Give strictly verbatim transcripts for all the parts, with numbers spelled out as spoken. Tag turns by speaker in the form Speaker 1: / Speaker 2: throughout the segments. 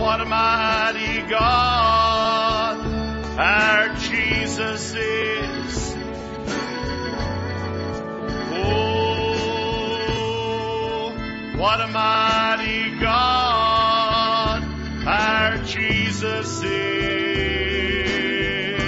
Speaker 1: what a mighty God our Jesus is. Oh, what a mighty God our Jesus is.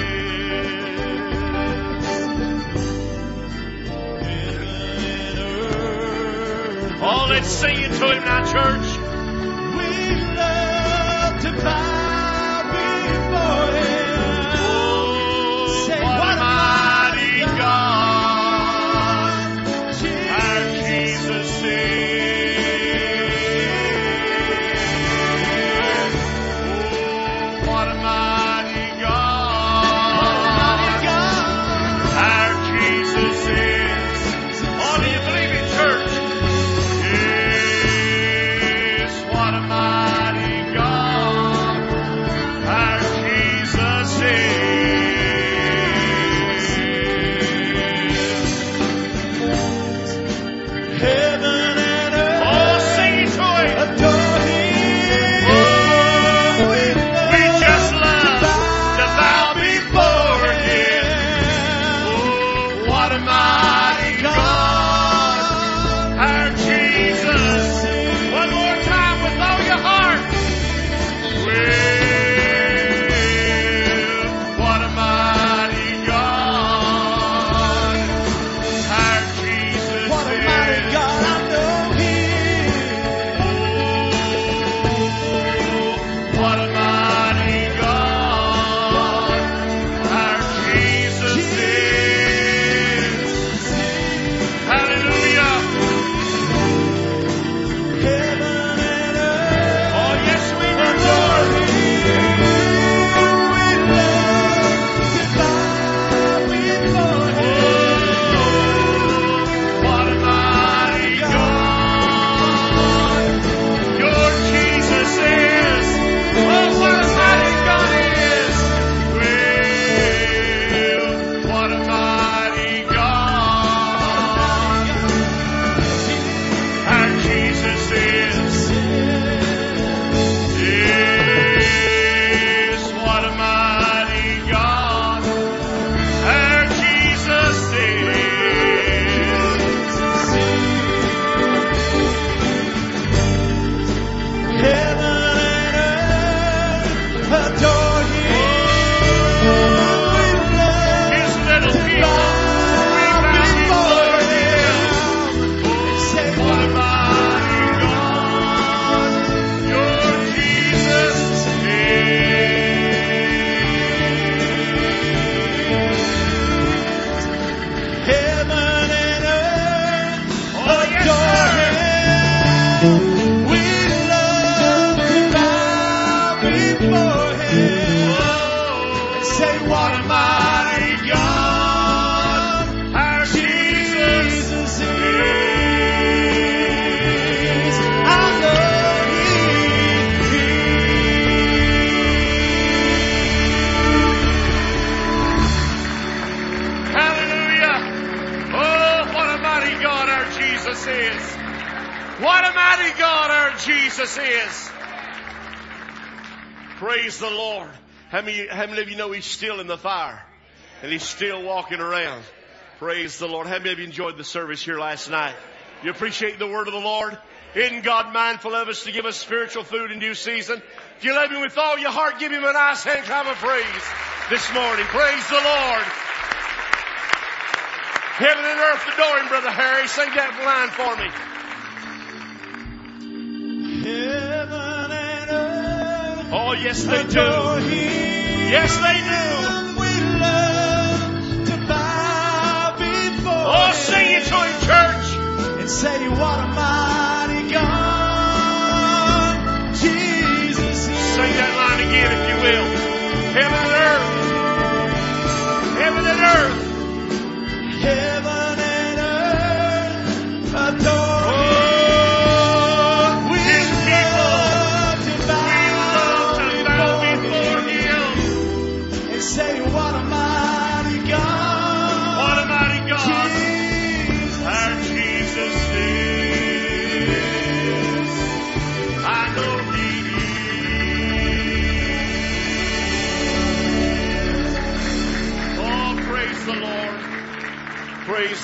Speaker 1: Oh, let's sing it to Him now, church.
Speaker 2: We love to bow before Him.
Speaker 1: Oh,
Speaker 2: Say,
Speaker 1: what
Speaker 2: what
Speaker 1: a mighty God our Jesus is. Oh, what a mighty God our Jesus is. Oh, do you believe it, church? Yes, what a mighty God our Jesus is.
Speaker 2: Heaven and earth
Speaker 1: Oh, sing it to Him.
Speaker 2: adore Him.
Speaker 1: Oh, we just love to bow before Him. Oh, what a mighty God our Jesus. One more time with all your heart. Well, what a mighty God our Jesus
Speaker 2: What a mighty
Speaker 1: is.
Speaker 2: God I know Him.
Speaker 1: Oh, what a mighty God our Jesus is. Hallelujah.
Speaker 2: Heaven and earth
Speaker 1: Oh, yes, we
Speaker 2: adore
Speaker 1: do.
Speaker 2: Him. We love to bow before Him.
Speaker 1: Oh, what a mighty God your Jesus is. Oh, what a mighty God He is. Well, what a mighty God our Jesus is. Yes, what a mighty God our Jesus is.
Speaker 2: Heaven and earth adore Him. We love
Speaker 1: His little
Speaker 2: to
Speaker 1: people, we
Speaker 2: bow
Speaker 1: bow
Speaker 2: before
Speaker 1: before Him.
Speaker 2: Him. Say,
Speaker 1: What a mighty God your Jesus is.
Speaker 2: heaven and earth
Speaker 1: Oh, yes,
Speaker 2: adore
Speaker 1: sir.
Speaker 2: Him. We love to bow before Him.
Speaker 1: Oh,
Speaker 2: Say, what a mighty God
Speaker 1: our Jesus
Speaker 2: Jesus
Speaker 1: is.
Speaker 2: is. I know He
Speaker 1: Hallelujah. Oh, what a mighty God our Jesus is. What a mighty God our Jesus is. Praise the Lord. How many, how many of you know He's still in the fire? And He's still walking around. Praise the Lord. How many of you enjoyed the service here last night? You appreciate the word of the Lord? Isn't God mindful of us to give us spiritual food in due season? If you love Him with all your heart, give Him a nice hand clap of praise this morning. Praise the Lord. Heaven and earth adore Him, Brother Harry. Sing that line for me.
Speaker 2: heaven and earth
Speaker 1: Oh, yes, they
Speaker 2: adore
Speaker 1: do.
Speaker 2: Him.
Speaker 1: Yes, they do.
Speaker 2: We love to bow before
Speaker 1: Oh,
Speaker 2: Him.
Speaker 1: sing it to Him, church.
Speaker 2: And say, what a mighty God Jesus is.
Speaker 1: Sing that line again, if you will. Heaven and earth. Heaven and earth.
Speaker 2: Heaven and earth adore
Speaker 1: Oh,
Speaker 2: Him. We
Speaker 1: His people.
Speaker 2: love to
Speaker 1: We
Speaker 2: bow
Speaker 1: love to bow
Speaker 2: before
Speaker 1: before
Speaker 2: Him.
Speaker 1: Him.
Speaker 2: And say, what a mighty God
Speaker 1: What a mighty God
Speaker 2: Jesus
Speaker 1: our Jesus is.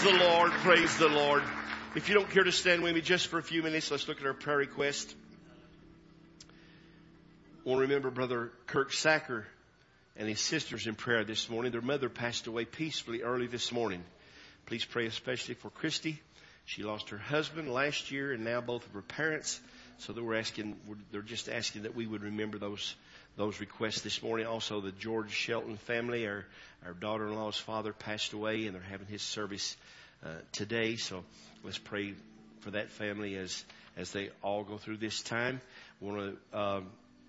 Speaker 1: the Lord. Praise the Lord. If you don't care to stand with me just for a few minutes, let's look at our prayer request. I want to remember Brother Kirk Sacker and his sisters in prayer this morning. Their mother passed away peacefully early this morning. Please pray especially for Christy. She lost her husband last year and now both of her parents. So they were asking, they're just asking that we would remember those those requests this morning. Also, the George Shelton family, our, our daughter-in-law's father passed away, and they're having his service uh, today. So let's pray for that family as as they all go through this time. We want to um,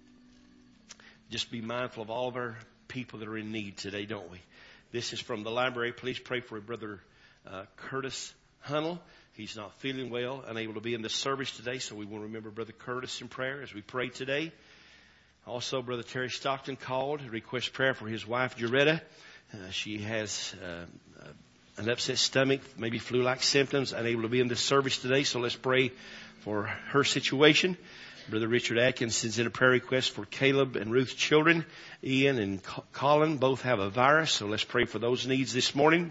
Speaker 1: just be mindful of all of our people that are in need today, don't we? This is from the library. Please pray for Brother uh, Curtis Hunnell. He's not feeling well, unable to be in the service today, so we want to remember Brother Curtis in prayer as we pray today. Also, Brother Terry Stockton called to request prayer for his wife, Jaretta. Uh, she has uh, uh, an upset stomach, maybe flu-like symptoms, unable to be in the service today, so let's pray for her situation. Brother Richard Atkins sends in a prayer request for Caleb and Ruth's children. Ian and Colin both have a virus, so let's pray for those needs this morning.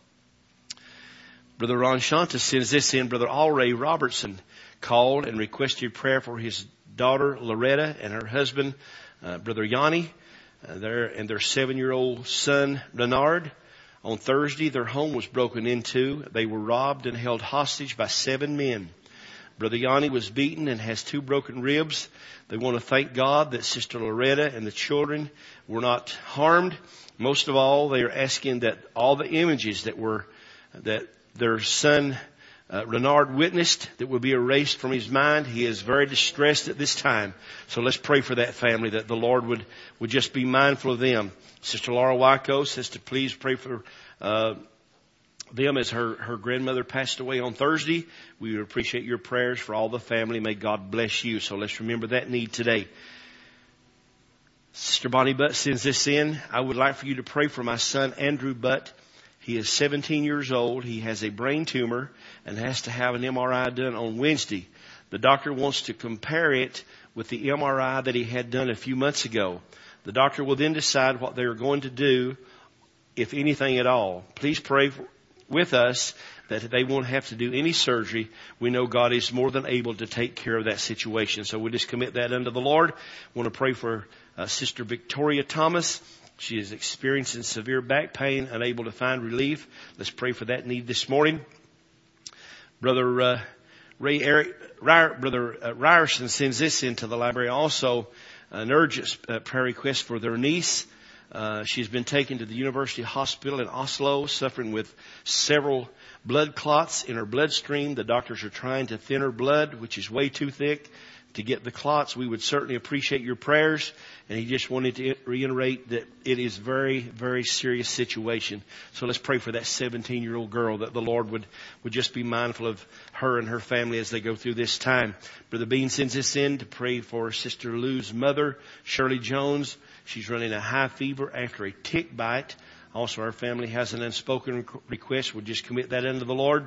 Speaker 1: Brother Ron Shanta sends this in. Brother Alray Robertson called and requested prayer for his daughter Loretta and her husband, uh, Brother Yanni, uh, their, and their seven-year-old son Renard. On Thursday, their home was broken into. They were robbed and held hostage by seven men. Brother Yanni was beaten and has two broken ribs. They want to thank God that Sister Loretta and the children were not harmed. Most of all, they are asking that all the images that were that their son uh, Renard witnessed that will be erased from his mind. He is very distressed at this time. So let's pray for that family, that the Lord would, would just be mindful of them. Sister Laura Wyco says to please pray for uh, them as her, her grandmother passed away on Thursday. We would appreciate your prayers for all the family. May God bless you. So let's remember that need today. Sister Bonnie Butt sends this in. I would like for you to pray for my son Andrew Butt. He is seventeen years old. He has a brain tumor and has to have an M R I done on Wednesday. The doctor wants to compare it with the M R I that he had done a few months ago. The doctor will then decide what they are going to do, if anything at all. Please pray for, with us that they won't have to do any surgery. We know God is more than able to take care of that situation. So we'll just commit that unto the Lord. I want to pray for uh, Sister Victoria Thomas. She is experiencing severe back pain, unable to find relief. Let's pray for that need this morning. Brother uh, Ray Eric, Ryer, Brother uh, Ryerson sends this into the library. Also, an urgent uh, prayer request for their niece. Uh, she's been taken to the University Hospital in Oslo, suffering with several blood clots in her bloodstream. The doctors are trying to thin her blood, which is way too thick to get the clots. We would certainly appreciate your prayers. And he just wanted to reiterate that it is very, very serious situation. So let's pray for that seventeen-year-old girl, that the Lord would, would just be mindful of her and her family as they go through this time. Brother Bean sends this in to pray for Sister Lou's mother, Shirley Jones. She's running a high fever after a tick bite. Also, our family has an unspoken request. We'll just commit that unto the Lord.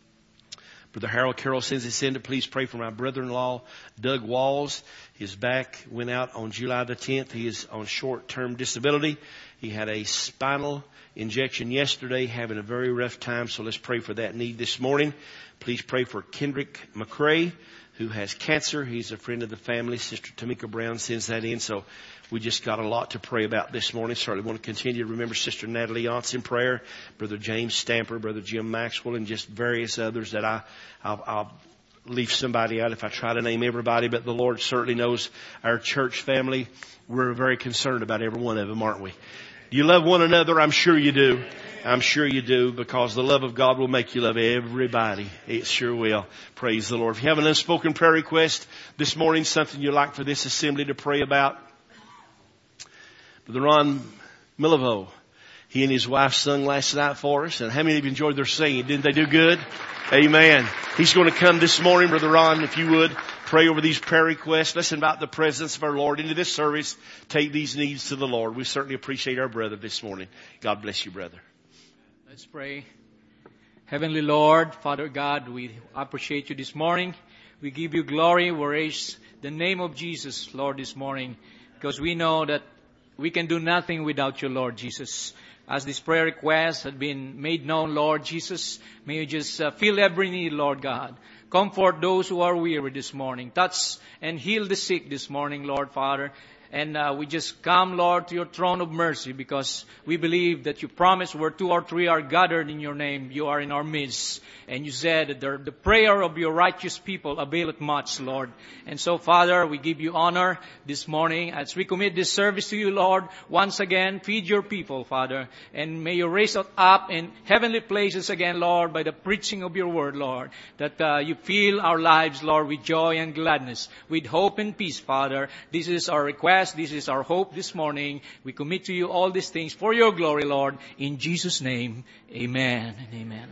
Speaker 1: Brother Harold Carroll sends this in to please pray for my brother-in-law, Doug Walls. His back went out on July the tenth. He is on short-term disability. He had a spinal injection yesterday, having a very rough time. So let's pray for that need this morning. Please pray for Kendrick McCrae, who has cancer. He's a friend of the family. Sister Tamika Brown sends that in. So we just got a lot to pray about this morning. Certainly want to continue to remember Sister Natalie Yance in prayer, Brother James Stamper, Brother Jim Maxwell, and just various others that I, I'll, I'll leave somebody out if I try to name everybody. But the Lord certainly knows our church family. We're very concerned about every one of them, aren't we? Do you love one another? I'm sure you do. I'm sure you do, because the love of God will make you love everybody. It sure will. Praise the Lord. If you have an unspoken prayer request this morning, something you'd like for this assembly to pray about, Brother Ron Millivo, he and his wife sung last night for us. And how many of you enjoyed their singing? Didn't they do good? Amen. He's going to come this morning. Brother Ron, if you would, pray over these prayer requests. Let's invite the presence of our Lord into this service. Take these needs to the Lord. We certainly appreciate our brother this morning. God bless you, brother.
Speaker 3: Let's pray. Heavenly Lord, Father God, we appreciate you this morning. We give you glory. We raise the name of Jesus, Lord, this morning, because we know that we can do nothing without you, Lord Jesus. as this prayer request had been made known, Lord Jesus, may you just uh, fill every need, Lord God. Comfort those who are weary this morning. Touch and heal the sick this morning, Lord Father. And uh, we just come, Lord, to your throne of mercy because we believe that you promised where two or three are gathered in your name, you are in our midst. And you said that the, the prayer of your righteous people availeth much, Lord. And so, Father, we give you honor this morning as we commit this service to you, Lord. Once again, feed your people, Father. And may you raise us up in heavenly places again, Lord, by the preaching of your word, Lord. That uh, you fill our lives, Lord, with joy and gladness, with hope and peace, Father. This is our request. This is our hope this morning. We commit to you all these things for your glory, Lord. In Jesus' name, amen and amen.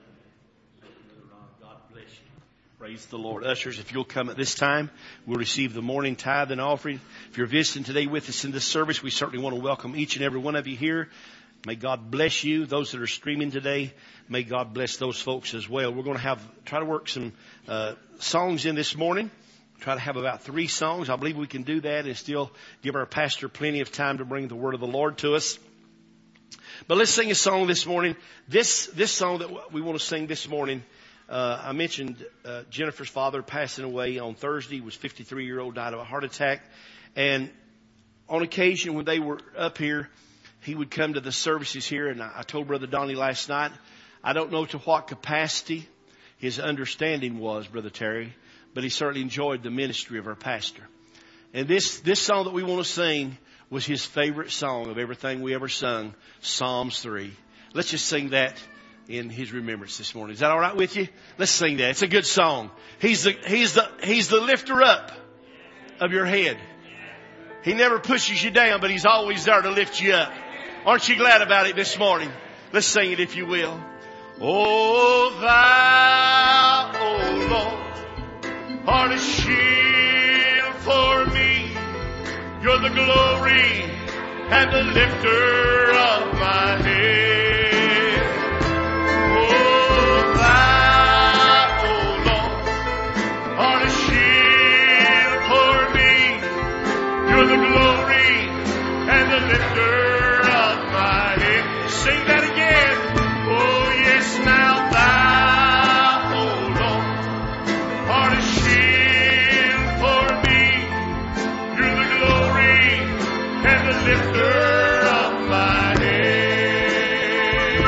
Speaker 1: God bless you. Praise the Lord. Ushers, if you'll come at this time, we'll receive the morning tithe and offering. If you're visiting today with us in this service, we certainly want to welcome each and every one of you here. May God bless you. Those that are streaming today, may God bless those folks as well. We're going to have try to work some uh, songs in this morning. Try to have about three songs. I believe we can do that and still give our pastor plenty of time to bring the word of the Lord to us. But let's sing a song this morning. This this song that we want to sing this morning, uh, I mentioned uh, Jennifer's father passing away on Thursday. He was fifty-three-year-old, died of a heart attack. And on occasion when they were up here, he would come to the services here. And I, I told Brother Donnie last night, I don't know to what capacity his understanding was, Brother Terry, but he certainly enjoyed the ministry of our pastor. And this, this song that we want to sing was his favorite song of everything we ever sung, Psalms three. Let's just sing that in his remembrance this morning. Is that all right with you? Let's sing that. It's a good song. He's the, he's the, he's the lifter up of your head. He never pushes you down, but he's always there to lift you up. Aren't you glad about it this morning? Let's sing it if you will. Oh, thou, oh Lord, art a shield for me. You're the glory and the lifter of my head. Oh, thou, oh Lord, art a shield for me. You're the glory and the lifter of my head. Sing that again. Oh, yes, now thou, oh Lord, art a shield for me. You're the glory and the lifter of my head.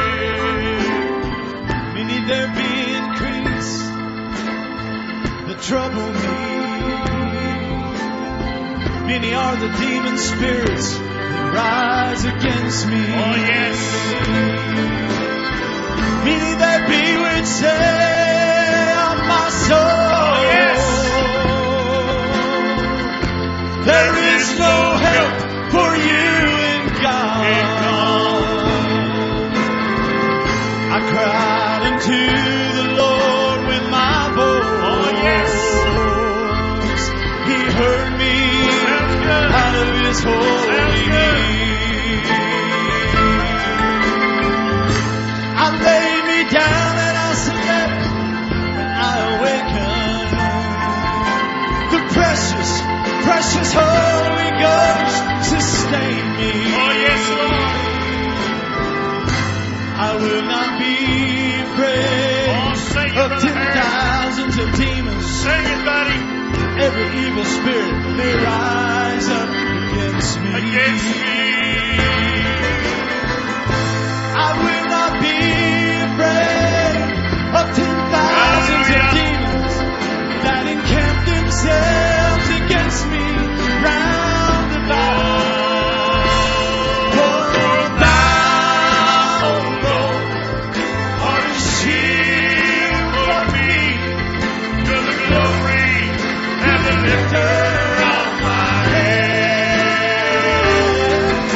Speaker 2: Many there be increase that trouble me. Many are the demon spirits that rise against me.
Speaker 1: Oh, yes.
Speaker 2: Many there be which say of my soul,
Speaker 1: Oh, yes.
Speaker 2: there is no help for you in God.
Speaker 1: In God.
Speaker 2: I cried unto the Lord with my voice.
Speaker 1: Oh, yes.
Speaker 2: He heard me
Speaker 1: Sounds good.
Speaker 2: out of his holy
Speaker 1: Sounds good.
Speaker 2: hill. I lay me down and I slept and I awakened. The precious, precious Holy Ghost sustained me.
Speaker 1: Oh, yes, Lord.
Speaker 2: I will not be afraid
Speaker 1: Oh, sing it,
Speaker 2: of
Speaker 1: Brother
Speaker 2: ten
Speaker 1: Harry.
Speaker 2: thousands of demons.
Speaker 1: Sing it, buddy.
Speaker 2: Every evil spirit may rise up against me.
Speaker 1: Against me.
Speaker 2: I will not be afraid of ten thousands of
Speaker 1: Hallelujah.
Speaker 2: demons that encamp themselves against me round about. For thou, O Lord, art a shield for me.
Speaker 1: You're the glory and the lifter of my head.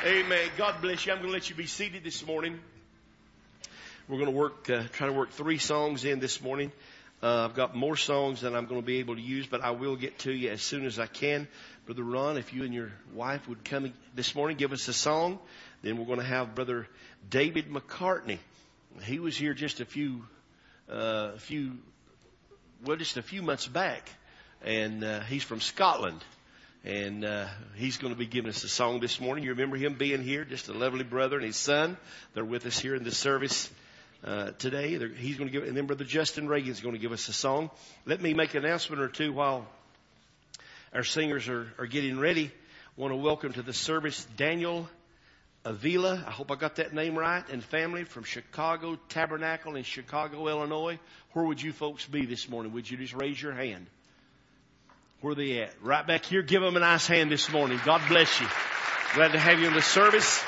Speaker 1: Amen. God bless you. I'm going to let you be seated this morning. We're going to work, uh, try to work three songs in this morning. Uh, I've got more songs than I'm going to be able to use, but I will get to you as soon as I can. Brother Ron, if you and your wife would come this morning, give us a song. Then we're going to have Brother David McCartney. He was here just a few, uh, a few, well, just a few months back, and uh, he's from Scotland. And uh, he's going to be giving us a song this morning. You remember him being here, just a lovely brother and his son. They're with us here in this service uh, today. They're, he's going to give, and then Brother Justin Reagan's going to give us a song. Let me make an announcement or two while our singers are, are getting ready. I want to welcome to the service Daniel Avila. I hope I got that name right. And family from Chicago Tabernacle in Chicago, Illinois. Where would you folks be this morning? Would you just raise your hand? Where are they at? Right back here. Give them a nice hand this morning. God bless you. Glad to have you in the service.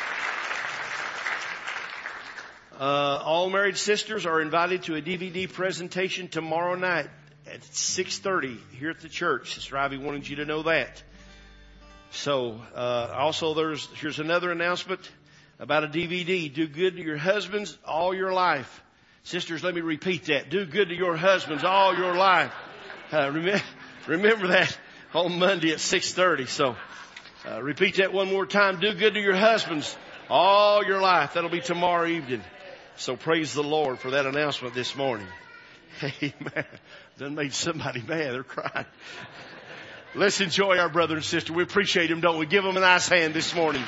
Speaker 1: Uh, all married sisters are invited to a D V D presentation tomorrow night at six thirty here at the church. Sister Ivy wanted you to know that. So, uh, also there's, here's another announcement about a D V D. Do good to your husbands all your life. Sisters, let me repeat that. Do good to your husbands all your life. Uh, remember, Remember that on Monday at six thirty. So uh, repeat that one more time. Do good to your husbands all your life. That'll be tomorrow evening. So praise the Lord for that announcement this morning. Amen. Done made somebody mad. They're crying. Let's enjoy our brother and sister. We appreciate them, don't we? Give them a nice hand this morning.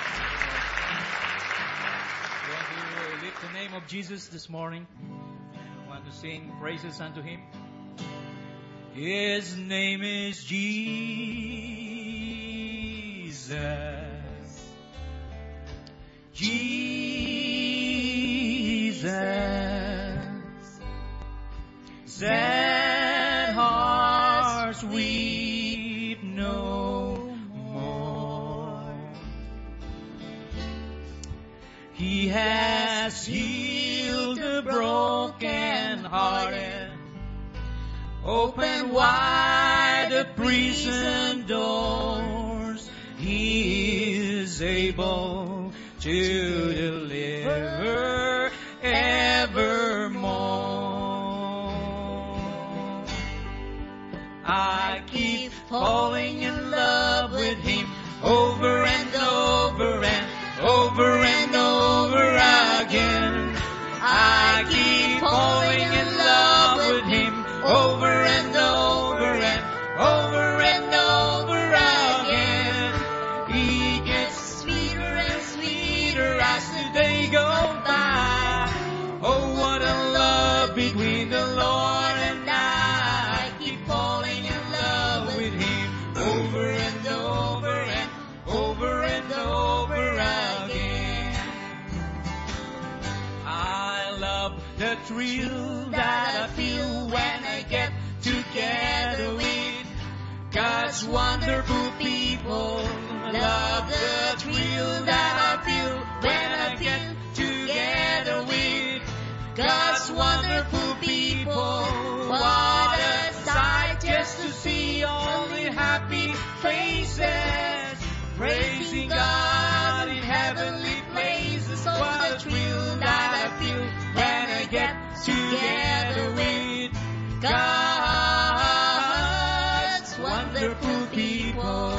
Speaker 3: We lift the name of Jesus this morning. We want to sing praises unto Him. His name is Jesus. Jesus. Sad hearts weep no more. He has healed the broken hearted. Open wide the prison doors. He is able to deliver evermore. I keep falling in love with Him over and over and over and over again. I keep falling in love with Him over and over and over and over again. He gets sweeter and sweeter as the day goes by. Oh, what a love between the Lord and I. I keep falling in love with Him over and over and over and over again. I love the thrill that I feel when I get together with God's wonderful people. Love the thrill that I feel when I get together with God's wonderful people. What a sight just to see all the happy faces, praising God in heavenly places. What a thrill that I feel when I get together with God's wonderful people.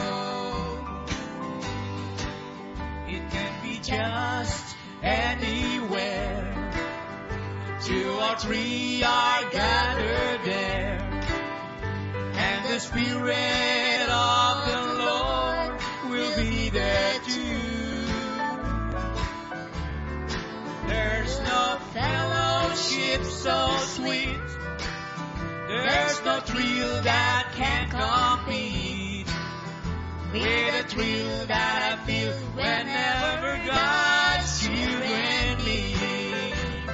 Speaker 3: It can be just anywhere. Two or three are gathered there, and the Spirit of the Lord will be there too. There's no fellowship so sweet. There's no thrill that can compete with the thrill that I feel whenever God's children meet.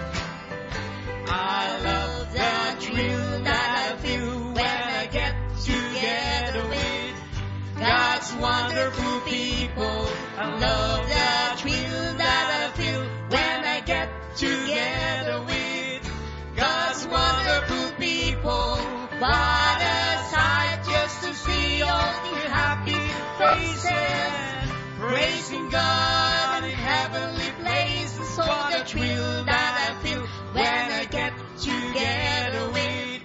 Speaker 3: I love the thrill that I feel when I get together with God's wonderful people. I love the thrill that I feel when I get together with God's wonderful people. What a sight just to see all the happy faces, praising God.
Speaker 4: God in heavenly places. What a thrill that I feel when I get together with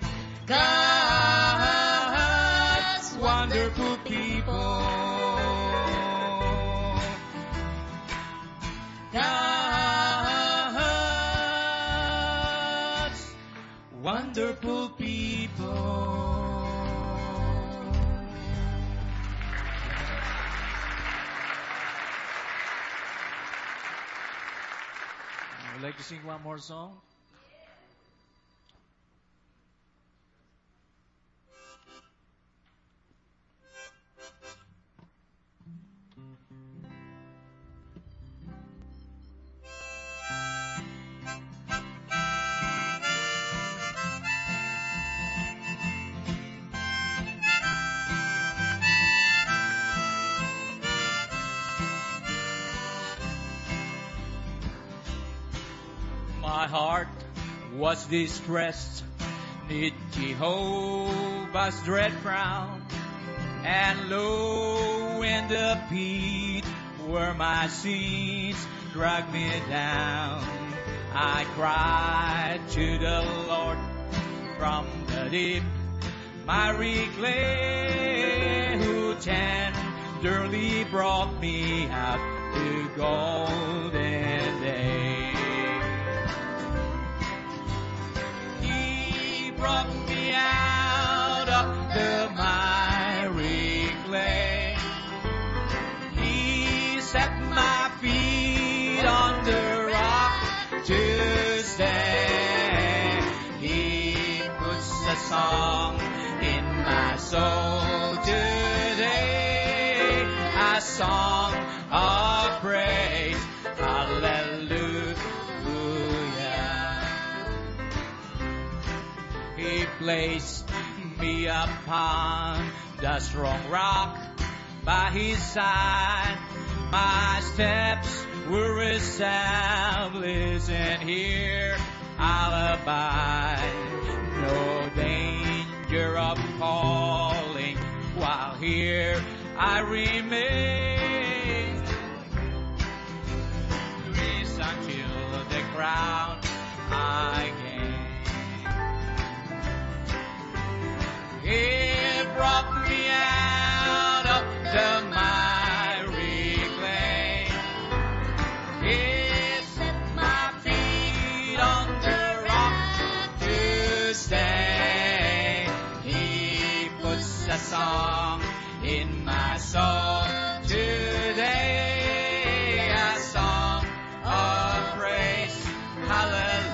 Speaker 4: God's wonderful people. God's wonderful people.
Speaker 3: Would you like to sing one more song? My heart was distressed, neath Jehovah's dread frown, and lo, in the pit where my sins dragged me down, I cried to the Lord from the deep, miry clay, who tenderly brought me out to golden day. Brought me out of the miry clay. He set my feet on the rock to stay. He puts a song in my soul today, a song of praise. Hallelujah. He placed me upon the strong rock by His side. My steps were established, and here I'll abide. No danger of falling while here I remain. Grace until the crown I gain. He brought me out of the miry clay. He set my feet on the rock to stay. He puts a song in my soul today, a song of praise. Hallelujah.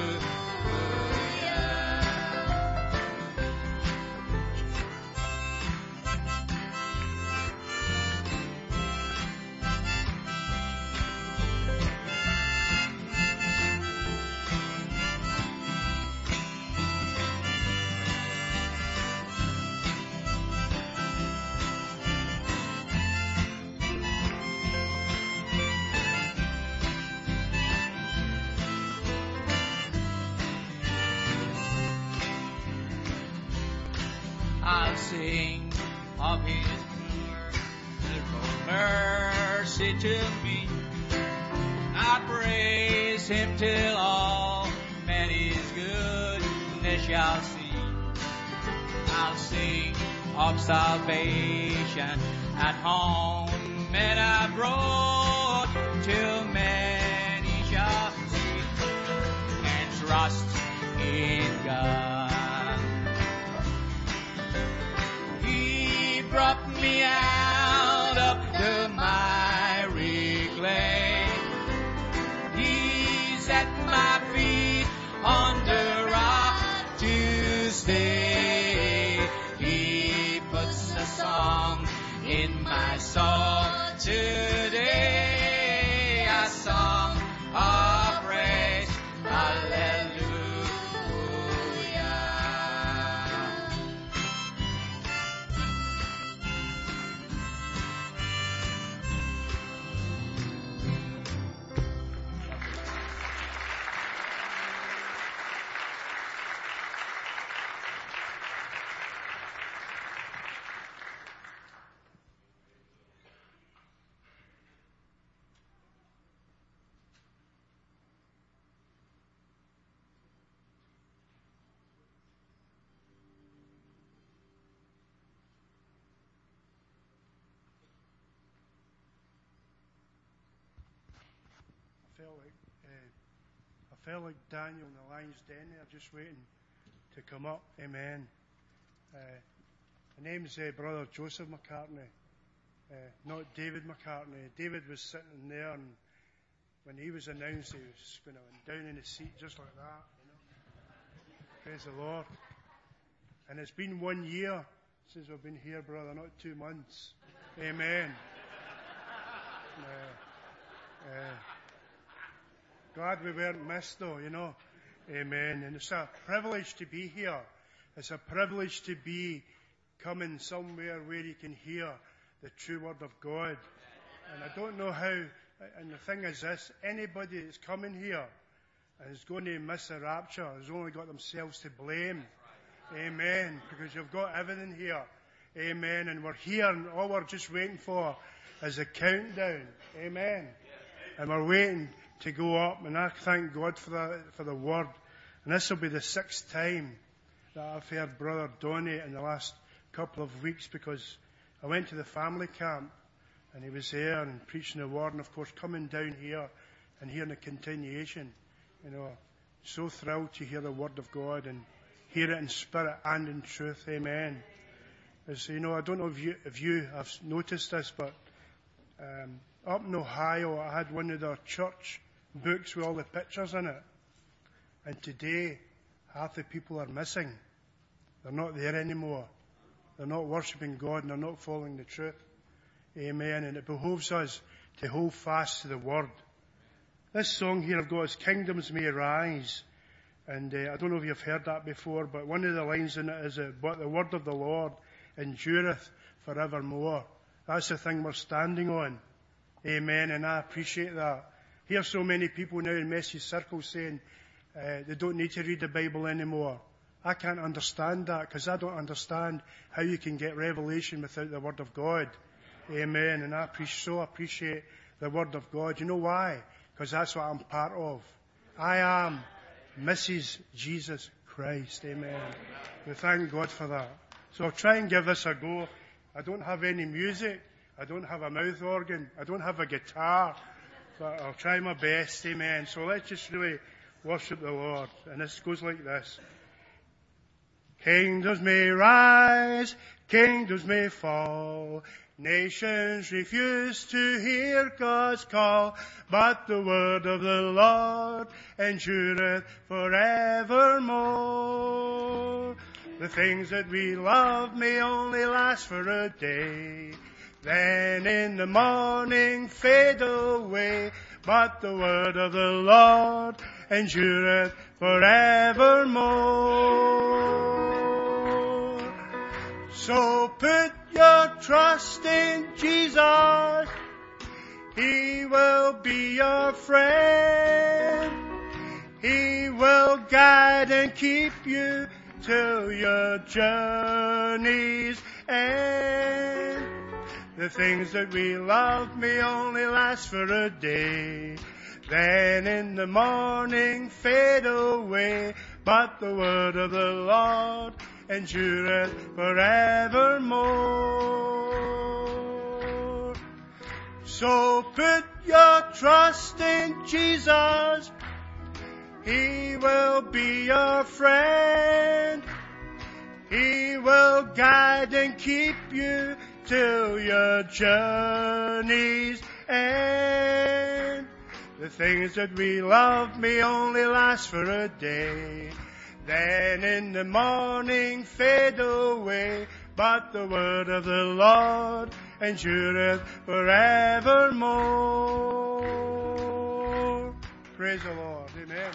Speaker 3: I'll sing of His mercy to me. I praise Him till all men His goodness shall see. I'll sing of salvation at home and abroad, till many shall see and trust in God. Brought me out of the miry clay. He set my feet on the rock to stay. He puts a song in my soul today, a song of praise. Hallelujah.
Speaker 5: felt like uh, I felt like Daniel in the lion's den there, just waiting to come up. Amen. Uh, the name's uh, Brother Joseph McCartney, uh, not David McCartney. David was sitting there, and when he was announced, he was going to went down in his seat just like that. You know? Praise the Lord. And it's been one year since we've been here, brother, not two months. Amen. Uh, uh, glad we weren't missed, though, you know. Amen. And it's a privilege to be here. It's a privilege to be coming somewhere where you can hear the true word of God. And I don't know how, and the thing is this, anybody that's coming here and is going to miss the rapture has only got themselves to blame. Amen. Because you've got everything here. Amen. And we're here, and all we're just waiting for is a countdown. Amen. And we're waiting to go up, and I thank God for the, for the word. And this will be the sixth time that I've heard Brother Donny in the last couple of weeks, because I went to the family camp, and he was there and preaching the word, and of course coming down here and hearing the continuation. You know, so thrilled to hear the word of God and hear it in spirit and in truth. Amen. As you know, I don't know if you, if you have noticed this, but um, up in Ohio, I had one of their church books with all the pictures in it. And today, half the people are missing. They're not there anymore. They're not worshipping God, and they're not following the truth. Amen. And it behoves us to hold fast to the word. This song here I've got is Kingdoms May Rise. And uh, I don't know if you've heard that before, but one of the lines in it is, uh, but the word of the Lord endureth forevermore. That's the thing we're standing on. Amen. And I appreciate that. Hear so many people now in message circles saying uh, they don't need to read the Bible anymore. I can't understand that, because I don't understand how you can get revelation without the Word of God. Amen. And I appreciate, so appreciate the Word of God. You know why? Because that's what I'm part of. I am Missus Jesus Christ. Amen. We thank God for that. So I'll try and give this a go. I don't have any music. I don't have a mouth organ. I don't have a guitar. But I'll try my best. Amen. So let's just really worship the Lord. And this goes like this. Kingdoms may rise, kingdoms may fall, nations refuse to hear God's call, but the word of the Lord endureth forevermore. The things that we love may only last for a day, then in the morning fade away, but the word of the Lord endureth forevermore. So put your trust in Jesus. He will be your friend. He will guide and keep you till your journey's end. The things that we love may only last for a day, then in the morning fade away, but the word of the Lord endureth forevermore. So put your trust in Jesus. He will be your friend. He will guide and keep you till your journey's end. The things that we love may only last for a day, then in the morning fade away, but the word of the Lord endureth forevermore. Praise the Lord. Amen.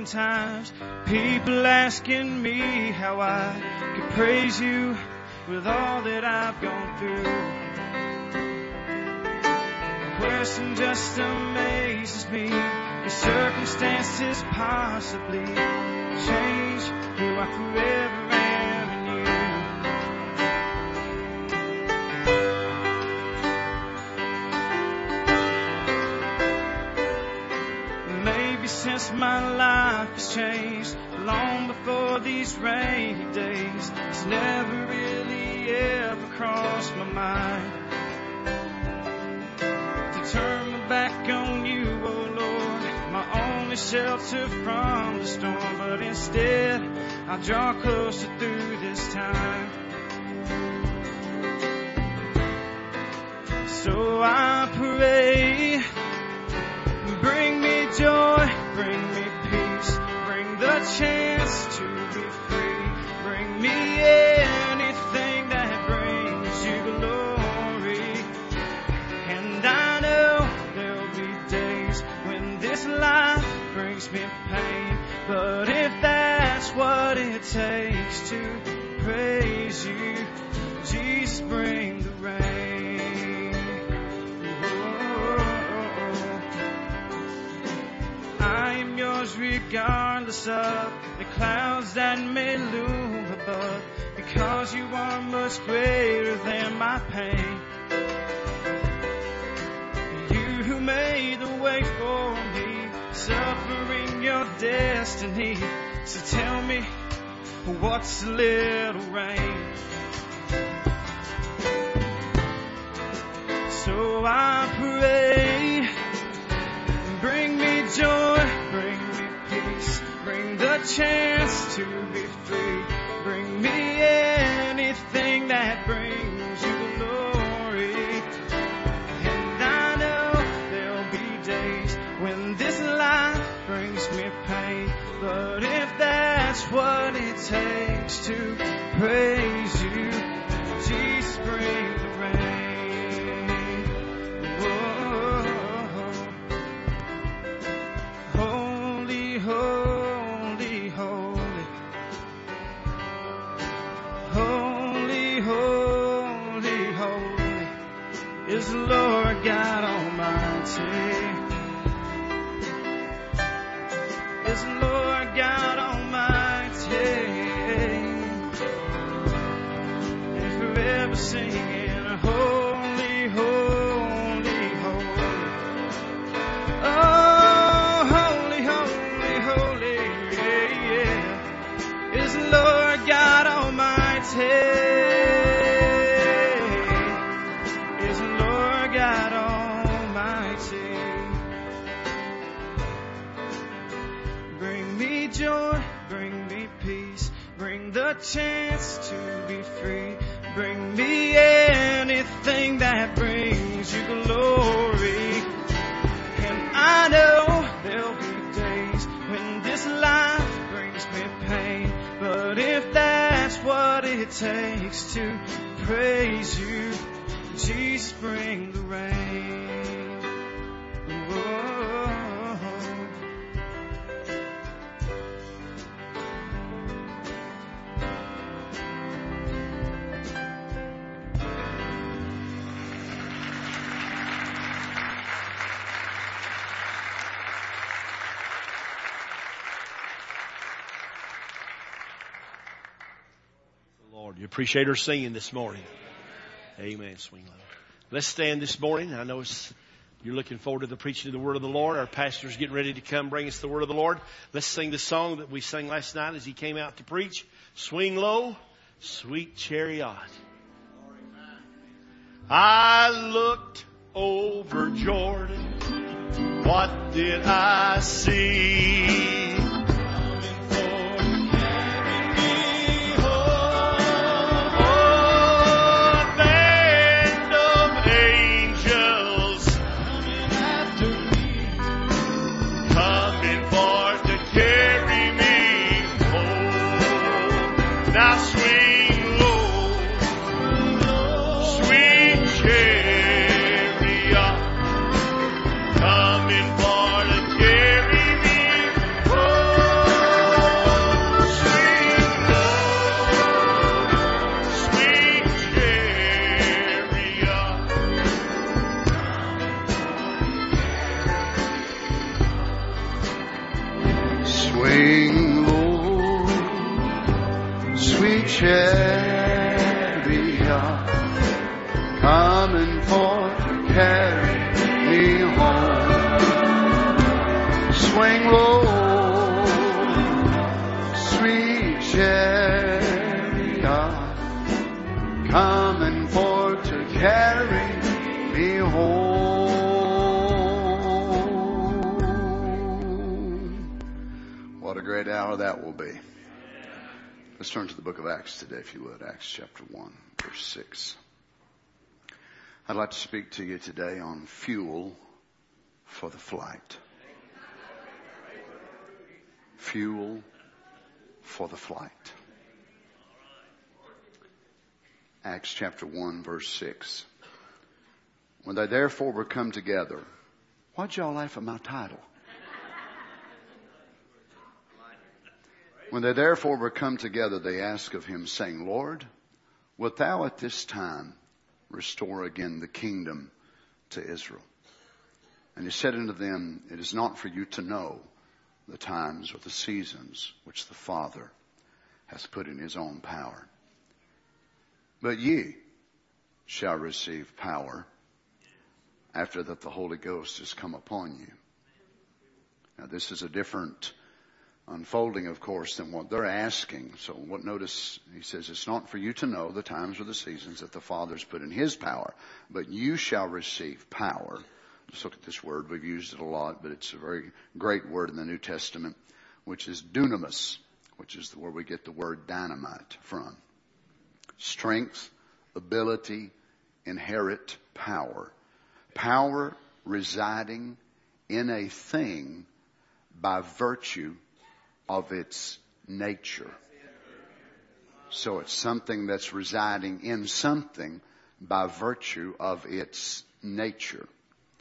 Speaker 6: sometimes people asking me how I could praise you with all that I've gone through. The question just amazes me. The circumstances possibly change who I forever am in you. Maybe since my life has changed, long before these rainy days, it's never really ever crossed my mind to turn my back on you, oh Lord, my only shelter from the storm. But instead, I'll draw closer through this time. So I pray, bring me joy, bring me peace, bring the chance to be free, bring me anything that brings you glory. And I know there'll be days when this life brings me pain, but if that's what it takes to praise you, Jesus, bring the rain. Oh, I am yours regardless of the clouds that may loom above, because you are much greater than my pain. You who made the way for me, suffering your destiny. So tell me, what's a little rain? So I pray, bring me joy, bring me peace, bring the chance to be free, bring me anything that brings you glory. And I know there'll be days when this life brings me pain, but if that's what it takes to praise you, Jesus, bring the rain. Holy, holy, holy, holy, holy, holy is the Lord God Almighty. Is the Lord God Almighty. And forever singing, holy, holy, holy. Oh, holy, holy, holy, yeah, yeah, is the Lord God Almighty. Is the Lord God Almighty. Bring me joy, bring me peace, bring the chance to be free, bring me anything that brings you glory. And I know there'll be days when this life brings me pain, but if that's what it takes to praise you, Jesus, bring the rain. Whoa.
Speaker 1: You appreciate her singing this morning. Amen. Swing low. Let's stand this morning. I know it's, you're looking forward to the preaching of the word of the Lord. Our pastor's getting ready to come bring us the word of the Lord. Let's sing the song that we sang last night as he came out to preach. Swing low, sweet chariot. I looked over Jordan. What did I see?
Speaker 2: Coming for to carry me
Speaker 7: God, coming for to carry me home. Swing low, sweet chariot, coming for to carry me home. What a great hour that will be. Let's turn to the book of Acts today, if you would. Acts chapter one, verse six. I'd like to speak to you today on fuel for the flight. Fuel for the flight. Acts chapter one, verse six. When they therefore were come together, why'd y'all laugh at my title? When they therefore were come together, they asked of him, saying, Lord, wilt thou at this time restore again the kingdom to Israel? And he said unto them, it is not for you to know the times or the seasons which the Father hath put in his own power. But ye shall receive power after that the Holy Ghost is come upon you. Now this is a different unfolding, of course, than what they're asking. So what notice he says, it's not for you to know the times or the seasons that the Father's put in his power, but you shall receive power. Let's look at this word. We've used it a lot, but it's a very great word in the New Testament, which is dunamis, which is where we get the word dynamite from. Strength, ability, inherent power. Power residing in a thing by virtue of its nature. So it's something that's residing in something by virtue of its nature,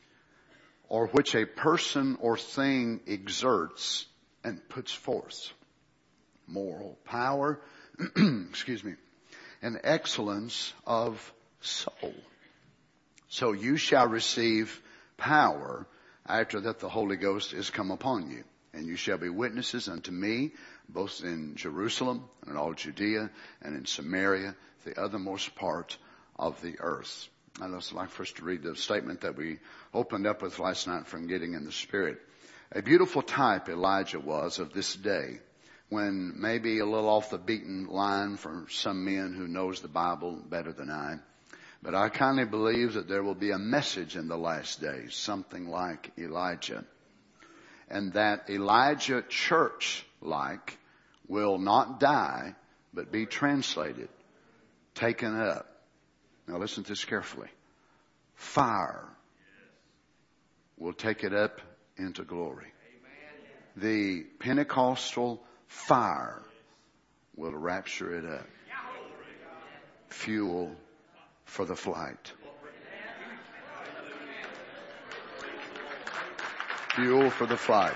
Speaker 7: or which a person or thing exerts and puts forth. Moral power, excuse me, and excellence of soul. So you shall receive power after that the Holy Ghost is come upon you. And you shall be witnesses unto me, both in Jerusalem and in all Judea and in Samaria, the othermost part of the earth. I'd also like for us to read the statement that we opened up with last night from Getting in the Spirit. A beautiful type Elijah was of this day, when maybe a little off the beaten line for some men who knows the Bible better than I. But I kindly believe that there will be a message in the last days, something like Elijah. And that Elijah church-like will not die, but be translated, taken up. Now listen to this carefully. Fire will take it up into glory. The Pentecostal fire will rapture it up. Fuel for the flight. Fuel for the flight.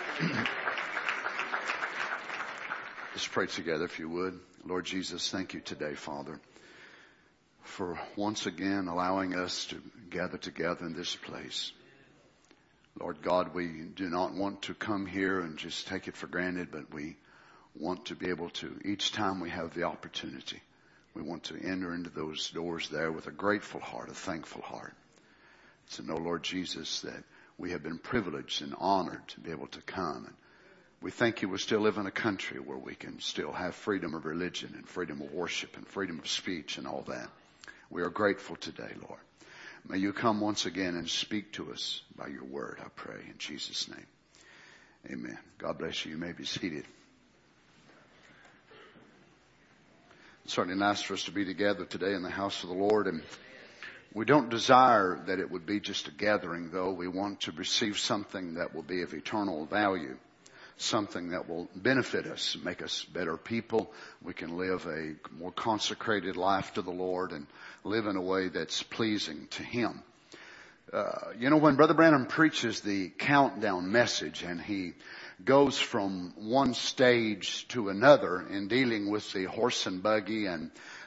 Speaker 7: Let's pray together, if you would. Lord Jesus, thank you today, Father, for once again allowing us to gather together in this place. Lord God, we do not want to come here and just take it for granted, but we want to be able to, each time we have the opportunity, we want to enter into those doors there with a grateful heart, a thankful heart. To know, Lord Jesus, that we have been privileged and honored to be able to come. And we thank you we still live in a country where we can still have freedom of religion and freedom of worship and freedom of speech and all that. We are grateful today, Lord. May you come once again and speak to us by your word, I pray, in Jesus' name. Amen. God bless you. You may be seated. It's certainly nice for us to be together today in the house of the Lord. And we don't desire that it would be just a gathering, though. We want to receive something that will be of eternal value, something that will benefit us, make us better people. We can live a more consecrated life to the Lord and live in a way that's pleasing to Him. Uh, you know, when Brother Branham preaches the countdown message and he goes from one stage to another in dealing with the horse and buggy and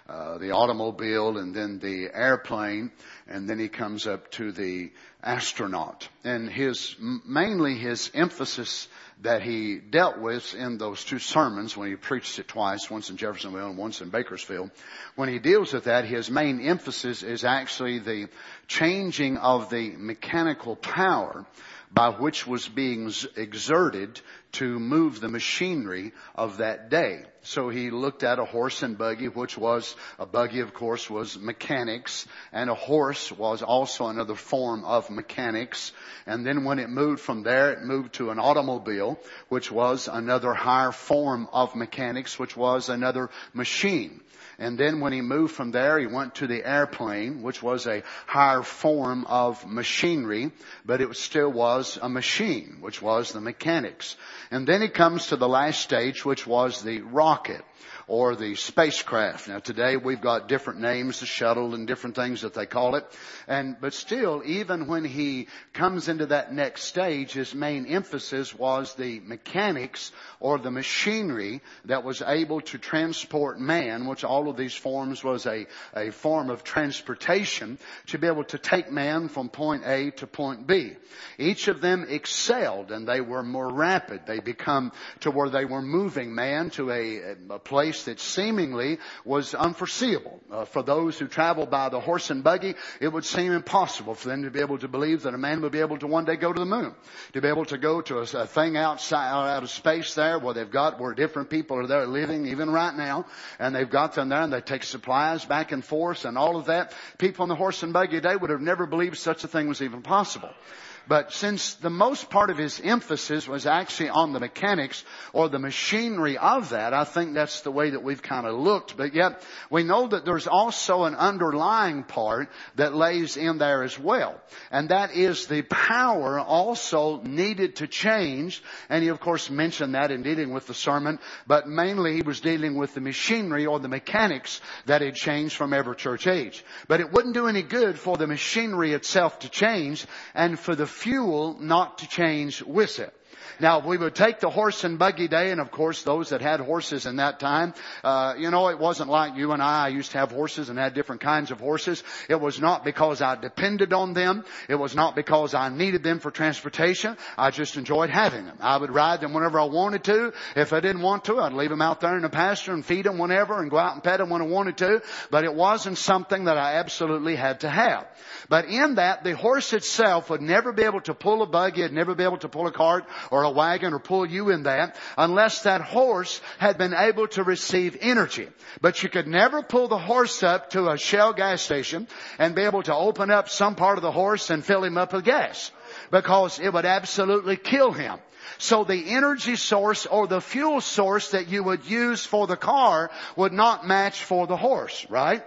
Speaker 7: uh, the automobile and then the airplane, and then he comes up to the astronaut. And his, mainly his emphasis that he dealt with in those two sermons when he preached it twice, once in Jeffersonville and once in Bakersfield. When he deals with that, his main emphasis is actually the changing of the mechanical power by which was being exerted to move the machinery of that day. So he looked at a horse and buggy, which was, a buggy of course was mechanics, and a horse was also another form of mechanics. And then when it moved from there, it moved to an automobile, which was another higher form of mechanics, which was another machine. And then when he moved from there, he went to the airplane, which was a higher form of machinery, but it still was a machine, which was the mechanics. And then he comes to the last stage, which was the rocket or the spacecraft. Now today we've got different names, the shuttle and different things that they call it. And, but still, even when he comes into that next stage, his main emphasis was the mechanics or the machinery that was able to transport man, which all of these forms was a, a form of transportation, to be able to take man from point A to point B. Each of them excelled and they were more rapid. They become to where they were moving man to a, a place that seemingly was unforeseeable. Uh, for those who traveled by the horse and buggy, it would seem impossible for them to be able to believe that a man would be able to one day go to the moon, to be able to go to a, a thing outside, out of space there where they've got, where different people are there living even right now, and they've got them there and they take supplies back and forth and all of that. People on the horse and buggy today would have never believed such a thing was even possible. But since the most part of his emphasis was actually on the mechanics or the machinery of that, I think that's the way that we've kind of looked. But yet we know that there's also an underlying part that lays in there as well. And that is the power also needed to change. And he of course mentioned that in dealing with the sermon, but mainly he was dealing with the machinery or the mechanics that had changed from every church age. But it wouldn't do any good for the machinery itself to change and for the fuel not to change with it. Now, we would take the horse and buggy day, and of course, those that had horses in that time, uh, you know, it wasn't like you and I. I used to have horses and had different kinds of horses. It was not because I depended on them. It was not because I needed them for transportation. I just enjoyed having them. I would ride them whenever I wanted to. If I didn't want to, I'd leave them out there in the pasture and feed them whenever and go out and pet them when I wanted to. But it wasn't something that I absolutely had to have. But in that, the horse itself would never be able to pull a buggy. It'd never be able to pull a cart or a wagon or pull you in that unless that horse had been able to receive energy. But you could never pull the horse up to a Shell gas station and be able to open up some part of the horse and fill him up with gas, because it would absolutely kill him. So the energy source or the fuel source that you would use for the car would not match for the horse, right?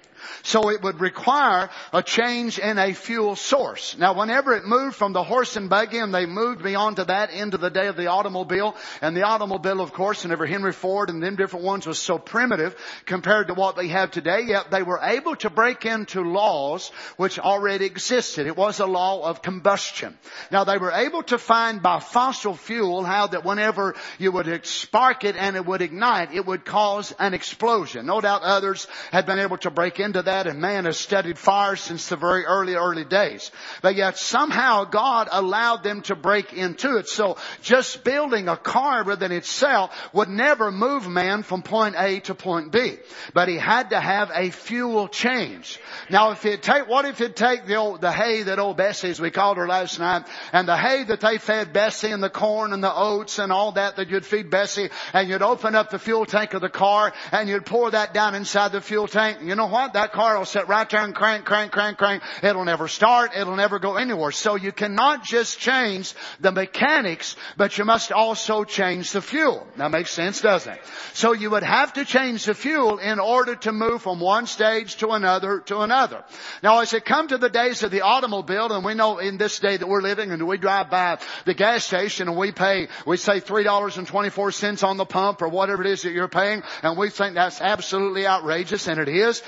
Speaker 7: So it would require a change in a fuel source. Now, whenever it moved from the horse and buggy and they moved beyond to that into the day of the automobile, and the automobile, of course, whenever Henry Ford and them different ones was so primitive compared to what we have today, yet they were able to break into laws which already existed. It was a law of combustion. Now, they were able to find by fossil fuel how that whenever you would spark it and it would ignite, it would cause an explosion. No doubt others had been able to break into that, and man has studied fire since the very early, early days. But yet somehow God allowed them to break into it. So just building a car within itself would never move man from point A to point B. But he had to have a fuel change. Now, if it take, what if it take the old, the hay that old Bessie, as we called her last night, and the hay that they fed Bessie and the corn and the oats and all that that you'd feed Bessie, and you'd open up the fuel tank of the car and you'd pour that down inside the fuel tank. You know what? That car will sit right there and crank, crank, crank, crank. It'll never start. It'll never go anywhere. So you cannot just change the mechanics, but you must also change the fuel. That makes sense, doesn't it? So you would have to change the fuel in order to move from one stage to another to another. Now, as it come to the days of the automobile, and we know in this day that we're living, and we drive by the gas station and we pay, we say three dollars and twenty-four cents on the pump or whatever it is that you're paying, and we think that's absolutely outrageous, and it is. But yet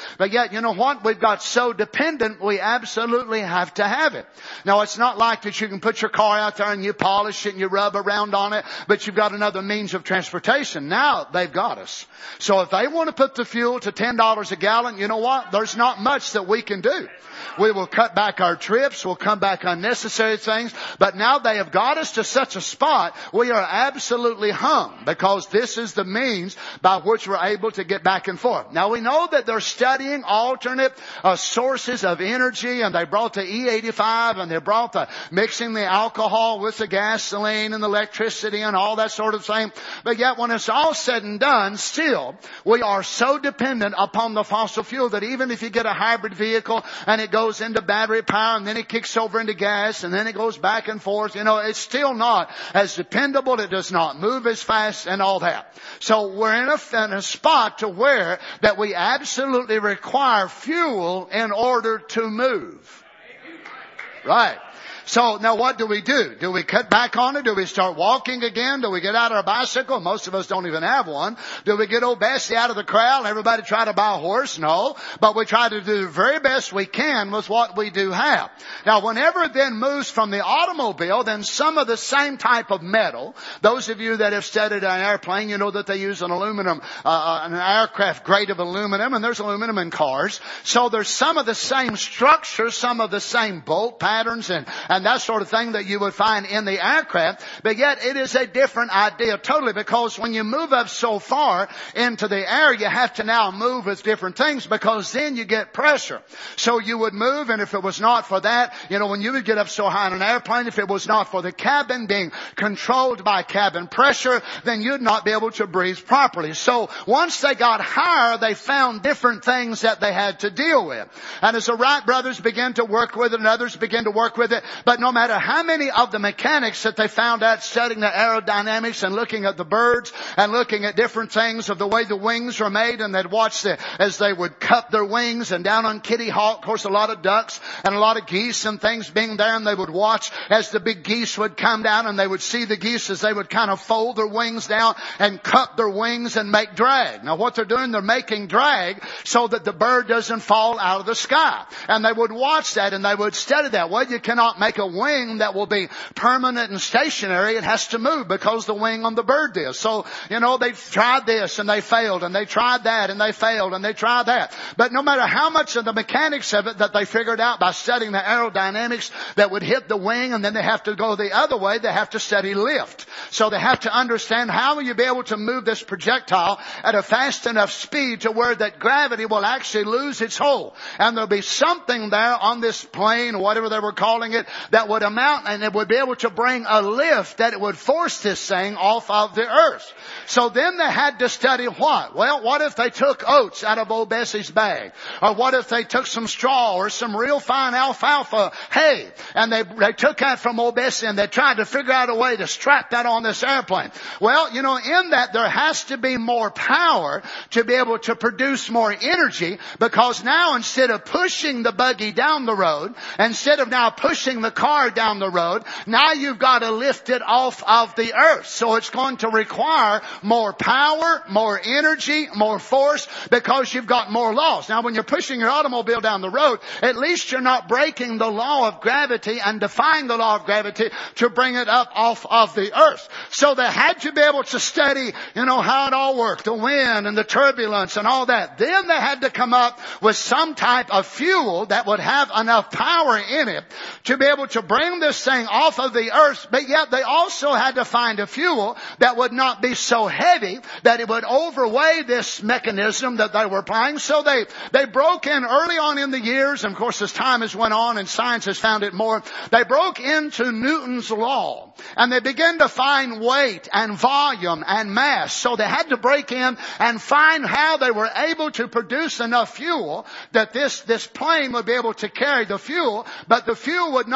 Speaker 7: yet, you know what? We've got so dependent, we absolutely have to have it. Now, it's not like that you can put your car out there and you polish it and you rub around on it, but you've got another means of transportation. Now, they've got us. So if they want to put the fuel to ten dollars a gallon, you know what? There's not much that we can do. We will cut back our trips. We'll come back unnecessary things. But now they have got us to such a spot, we are absolutely hung, because this is the means by which we're able to get back and forth. Now, we know that they're studying alternate uh, sources of energy, and they brought the E eighty-five, and they brought the mixing the alcohol with the gasoline and the electricity and all that sort of thing. But yet, when it's all said and done, still, we are so dependent upon the fossil fuel that even if you get a hybrid vehicle and it goes into battery power and then it kicks over into gas and then it goes back and forth, you know, it's still not as dependable. It does not move as fast and all that. So we're in a, in a spot to where that we absolutely require fuel in order to move. Right. So now what do we do? Do we cut back on it? Do we start walking again? Do we get out our bicycle? Most of us don't even have one. Do we get old Bessie out of the crowd and everybody try to buy a horse? No. But we try to do the very best we can with what we do have. Now, whenever it then moves from the automobile, then some of the same type of metal, those of you that have studied an airplane, you know that they use an aluminum, uh, an aircraft grade of aluminum, and there's aluminum in cars. So there's some of the same structures, some of the same bolt patterns and and that sort of thing that you would find in the aircraft. But yet it is a different idea totally, because when you move up so far into the air, you have to now move with different things, because then you get pressure. So you would move, and if it was not for that, you know, when you would get up so high in an airplane, if it was not for the cabin being controlled by cabin pressure, then you'd not be able to breathe properly. So once they got higher, they found different things that they had to deal with. And as the Wright brothers began to work with it and others began to work with it, but no matter how many of the mechanics that they found out studying the aerodynamics and looking at the birds and looking at different things of the way the wings are made, and they'd watch the, as they would cup their wings, and down on Kitty Hawk, of course, a lot of ducks and a lot of geese and things being there, and they would watch as the big geese would come down, and they would see the geese as they would kind of fold their wings down and cup their wings and make drag. Now what they're doing, they're making drag so that the bird doesn't fall out of the sky. And they would watch that and they would study that. Well, you cannot make a wing that will be permanent and stationary. It has to move, because the wing on the bird is. So, you know, they've tried this and they failed, and they tried that and they failed, and they tried that. But no matter how much of the mechanics of it that they figured out by studying the aerodynamics that would hit the wing, and then they have to go the other way, they have to study lift. So they have to understand how will you be able to move this projectile at a fast enough speed to where that gravity will actually lose its hold. And there'll be something there on this plane, or whatever they were calling it, that would amount, and it would be able to bring a lift that it would force this thing off of the earth. So then they had to study what? Well, what if they took oats out of old Bessie's bag? Or what if they took some straw or some real fine alfalfa hay, and they, they took that from old Bessie, and they tried to figure out a way to strap that on this airplane. Well, you know, in that there has to be more power to be able to produce more energy, because now instead of pushing the buggy down the road, instead of now pushing the car down the road, now you've got to lift it off of the earth. So it's going to require more power, more energy, more force, because you've got more laws. Now when you're pushing your automobile down the road, at least you're not breaking the law of gravity and defying the law of gravity to bring it up off of the earth. So they had to be able to study, you know, how it all worked, the wind and the turbulence and all that. Then they had to come up with some type of fuel that would have enough power in it to be able to bring this thing off of the earth. But yet they also had to find a fuel that would not be so heavy that it would overweigh this mechanism that they were applying. So they, they broke in early on in the years, and of course as time has went on and science has found it more, they broke into Newton's law, and they began to find weight and volume and mass. So they had to break in and find how they were able to produce enough fuel that this, this plane would be able to carry the fuel, but the fuel would not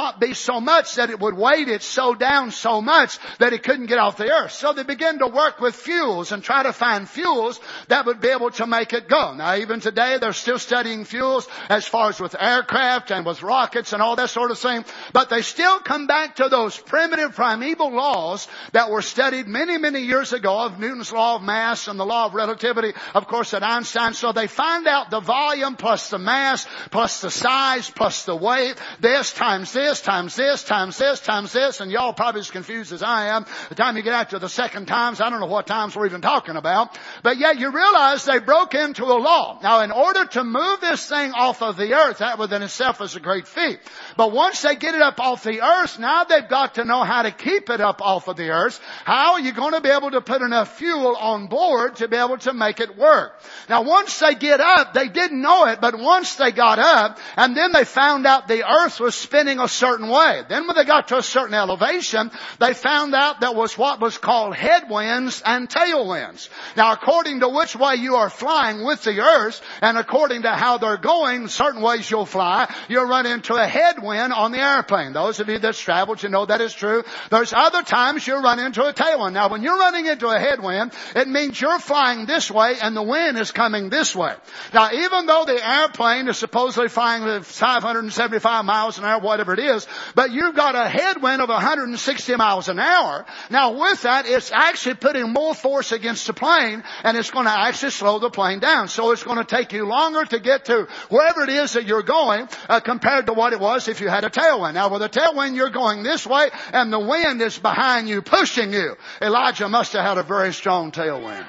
Speaker 7: not be so much that it would weight it so down so much that it couldn't get off the earth. So they began to work with fuels and try to find fuels that would be able to make it go. Now even today they're still studying fuels as far as with aircraft and with rockets and all that sort of thing. But they still come back to those primitive primeval laws that were studied many, many years ago of Newton's law of mass and the law of relativity, of course, at Einstein. So they find out the volume plus the mass plus the size plus the weight. This times this times this times this times this. And y'all probably as confused as I am. The time you get out to the second times, I don't know what times we're even talking about. But yet you realize they broke into a law. Now in order to move this thing off of the earth, that within itself is a great feat. But once they get it up off the earth, now they've got to know how to keep it up off of the earth. How are you going to be able to put enough fuel on board to be able to make it work? Now once they get up, they didn't know it, but once they got up, and then they found out the earth was spinning a certain way. Then when they got to a certain elevation, they found out there was what was called headwinds and tailwinds. Now according to which way you are flying with the earth, and according to how they're going, certain ways you'll fly, you'll run into a headwind on the airplane. Those of you that's traveled, you know that is true. There's other times you'll run into a tailwind. Now when you're running into a headwind, it means you're flying this way and the wind is coming this way. Now even though the airplane is supposedly flying at five hundred seventy-five miles an hour, whatever it is, but you've got a headwind of one hundred sixty miles an hour. Now with that, it's actually putting more force against the plane, and it's going to actually slow the plane down. So it's going to take you longer to get to wherever it is that you're going uh, compared to what it was if you had a tailwind. Now with a tailwind, you're going this way, and the wind is behind you, pushing you. Elijah must have had a very strong tailwind.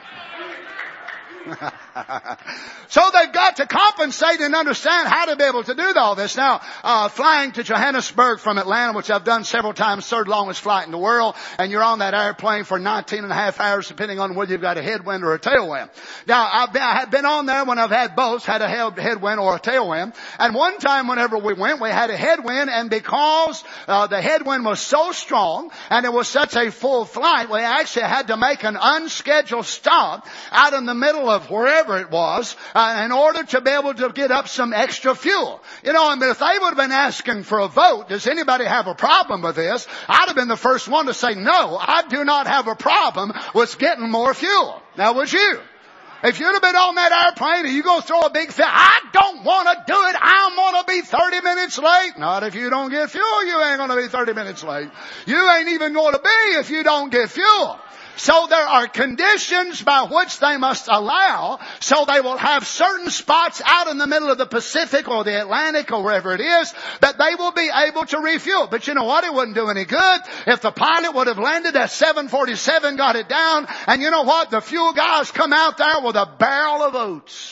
Speaker 7: So they've got to compensate and understand how to be able to do all this. Now, uh, flying to Johannesburg from Atlanta, which I've done several times, third longest flight in the world, and you're on that airplane for nineteen and a half hours, depending on whether you've got a headwind or a tailwind. Now, I've been, I have been on there when I've had both, had a headwind or a tailwind. And one time whenever we went, we had a headwind, and because uh, the headwind was so strong and it was such a full flight, we actually had to make an unscheduled stop out in the middle of wherever it was, uh, in order to be able to get up some extra fuel. You know, I mean, if they would have been asking for a vote, does anybody have a problem with this? I'd have been the first one to say, no, I do not have a problem with getting more fuel. Now, would you? If you'd have been on that airplane and you go throw a big fit, I don't want to do it. I'm going to be thirty minutes late. Not if you don't get fuel, you ain't going to be thirty minutes late. You ain't even going to be if you don't get fuel. So there are conditions by which they must allow, so they will have certain spots out in the middle of the Pacific or the Atlantic or wherever it is that they will be able to refuel. But you know what? It wouldn't do any good if the pilot would have landed at seven forty-seven, got it down, and you know what? The fuel guys come out there with a barrel of oats.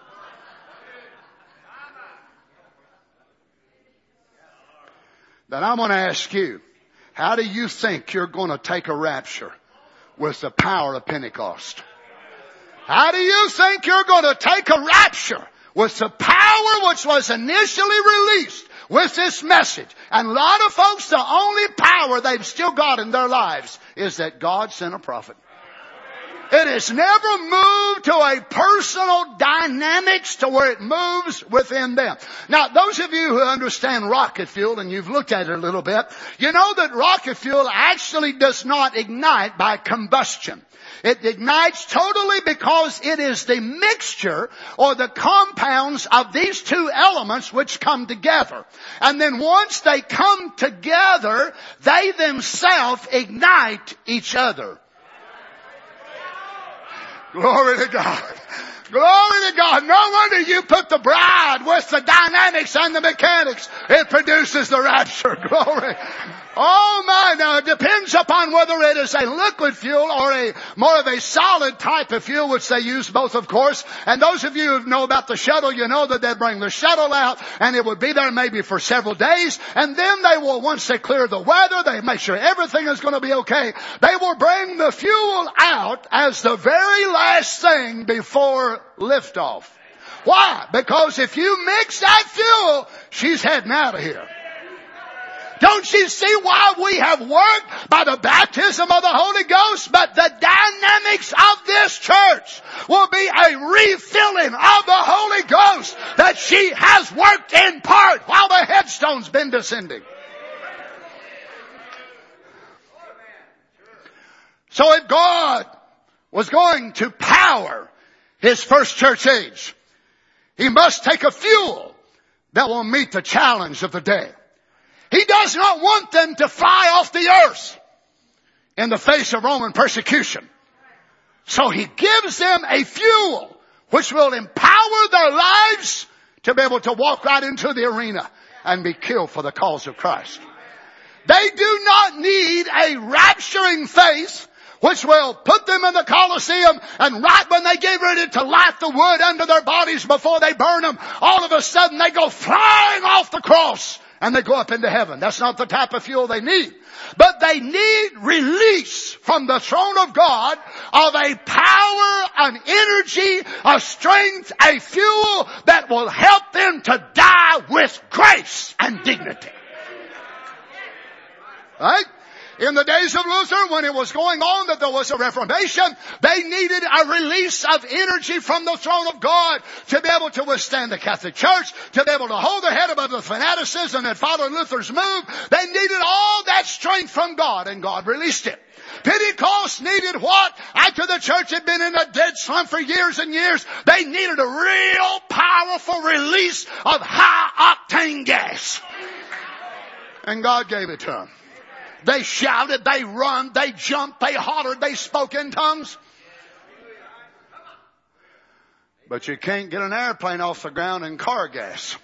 Speaker 7: Then I'm going to ask you, how do you think you're going to take a rapture with the power of Pentecost? How do you think you're going to take a rapture with the power which was initially released with this message? And a lot of folks, the only power they've still got in their lives is that God sent a prophet. It has never moved to a personal dynamics to where it moves within them. Now, those of you who understand rocket fuel, and you've looked at it a little bit, you know that rocket fuel actually does not ignite by combustion. It ignites totally because it is the mixture or the compounds of these two elements which come together. And then once they come together, they themselves ignite each other. Glory to God. Glory to God. No wonder you put the bride with the dynamics and the mechanics. It produces the rapture. Glory. Oh my, now it depends upon whether it is a liquid fuel or a more of a solid type of fuel, which they use both, of course. And those of you who know about the shuttle, you know that they bring the shuttle out and it would be there maybe for several days. And then they will, once they clear the weather, they make sure everything is going to be okay. They will bring the fuel out as the very last thing before liftoff. Why? Because if you mix that fuel, she's heading out of here. Don't you see why we have worked by the baptism of the Holy Ghost? But the dynamics of this church will be a refilling of the Holy Ghost that she has worked in part while the headstone's been descending. So if God was going to power His first church age, He must take a fuel that will meet the challenge of the day. He does not want them to fly off the earth in the face of Roman persecution. So He gives them a fuel which will empower their lives to be able to walk right into the arena and be killed for the cause of Christ. They do not need a rapturing faith which will put them in the Colosseum, and right when they get ready to light the wood under their bodies before they burn them, all of a sudden they go flying off the cross and they go up into heaven. That's not the type of fuel they need. But they need release from the throne of God of a power, an energy, a strength, a fuel that will help them to die with grace and dignity. Right? In the days of Luther, when it was going on that there was a Reformation, they needed a release of energy from the throne of God to be able to withstand the Catholic Church, to be able to hold their head above the fanaticism that followed Luther's move. They needed all that strength from God, and God released it. Pentecost needed what? After the church had been in a dead slump for years and years, they needed a real powerful release of high-octane gas. And God gave it to them. They shouted, they run, they jumped, they hollered, they spoke in tongues. But you can't get an airplane off the ground in car gas.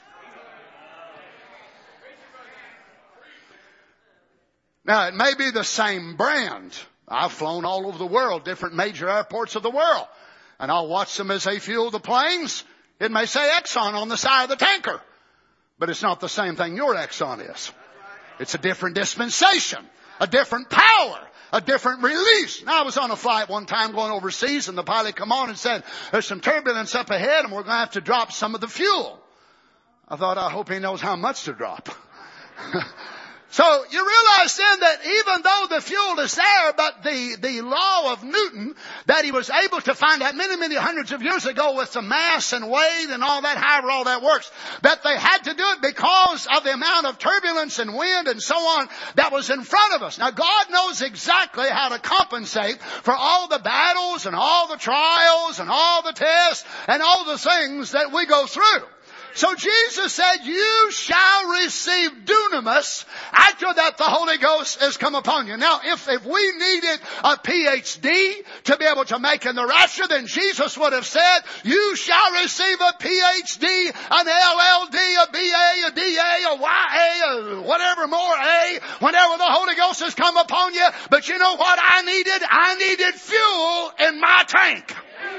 Speaker 7: Now, it may be the same brand. I've flown all over the world, different major airports of the world. And I'll watch them as they fuel the planes. It may say Exxon on the side of the tanker. But it's not the same thing your Exxon is. It's a different dispensation, a different power, a different release. Now, I was on a flight one time going overseas, and the pilot come on and said, there's some turbulence up ahead, and we're going to have to drop some of the fuel. I thought, I hope he knows how much to drop. So you realize then that even though the fuel is there, but the, the law of Newton that he was able to find out many, many hundreds of years ago with the mass and weight and all that, however all that works, that they had to do it because of the amount of turbulence and wind and so on that was in front of us. Now, God knows exactly how to compensate for all the battles and all the trials and all the tests and all the things that we go through. So Jesus said, you shall receive dunamis after that the Holy Ghost has come upon you. Now, if, if we needed a P H D to be able to make in the rapture, then Jesus would have said, you shall receive a P H D, an L L D, a B A, a D A, a Y A, a whatever more A, whenever the Holy Ghost has come upon you. But you know what I needed? I needed fuel in my tank.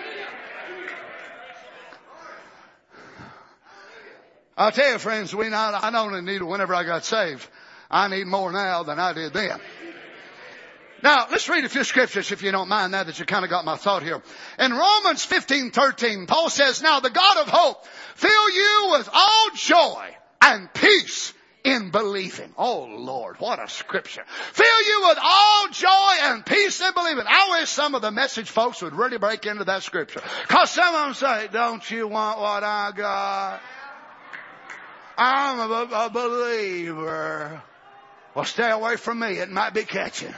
Speaker 7: I'll tell you, friends, we not, I only needed whenever I got saved. I need more now than I did then. Now, let's read a few scriptures if you don't mind, now that you kind of got my thought here. In Romans fifteen thirteen, Paul says, now the God of hope fill you with all joy and peace in believing. Oh, Lord, what a scripture. Fill you with all joy and peace in believing. I wish some of the message folks would really break into that scripture. Because some of them say, don't you want what I got? I'm a, a believer. Well, stay away from me. It might be catching.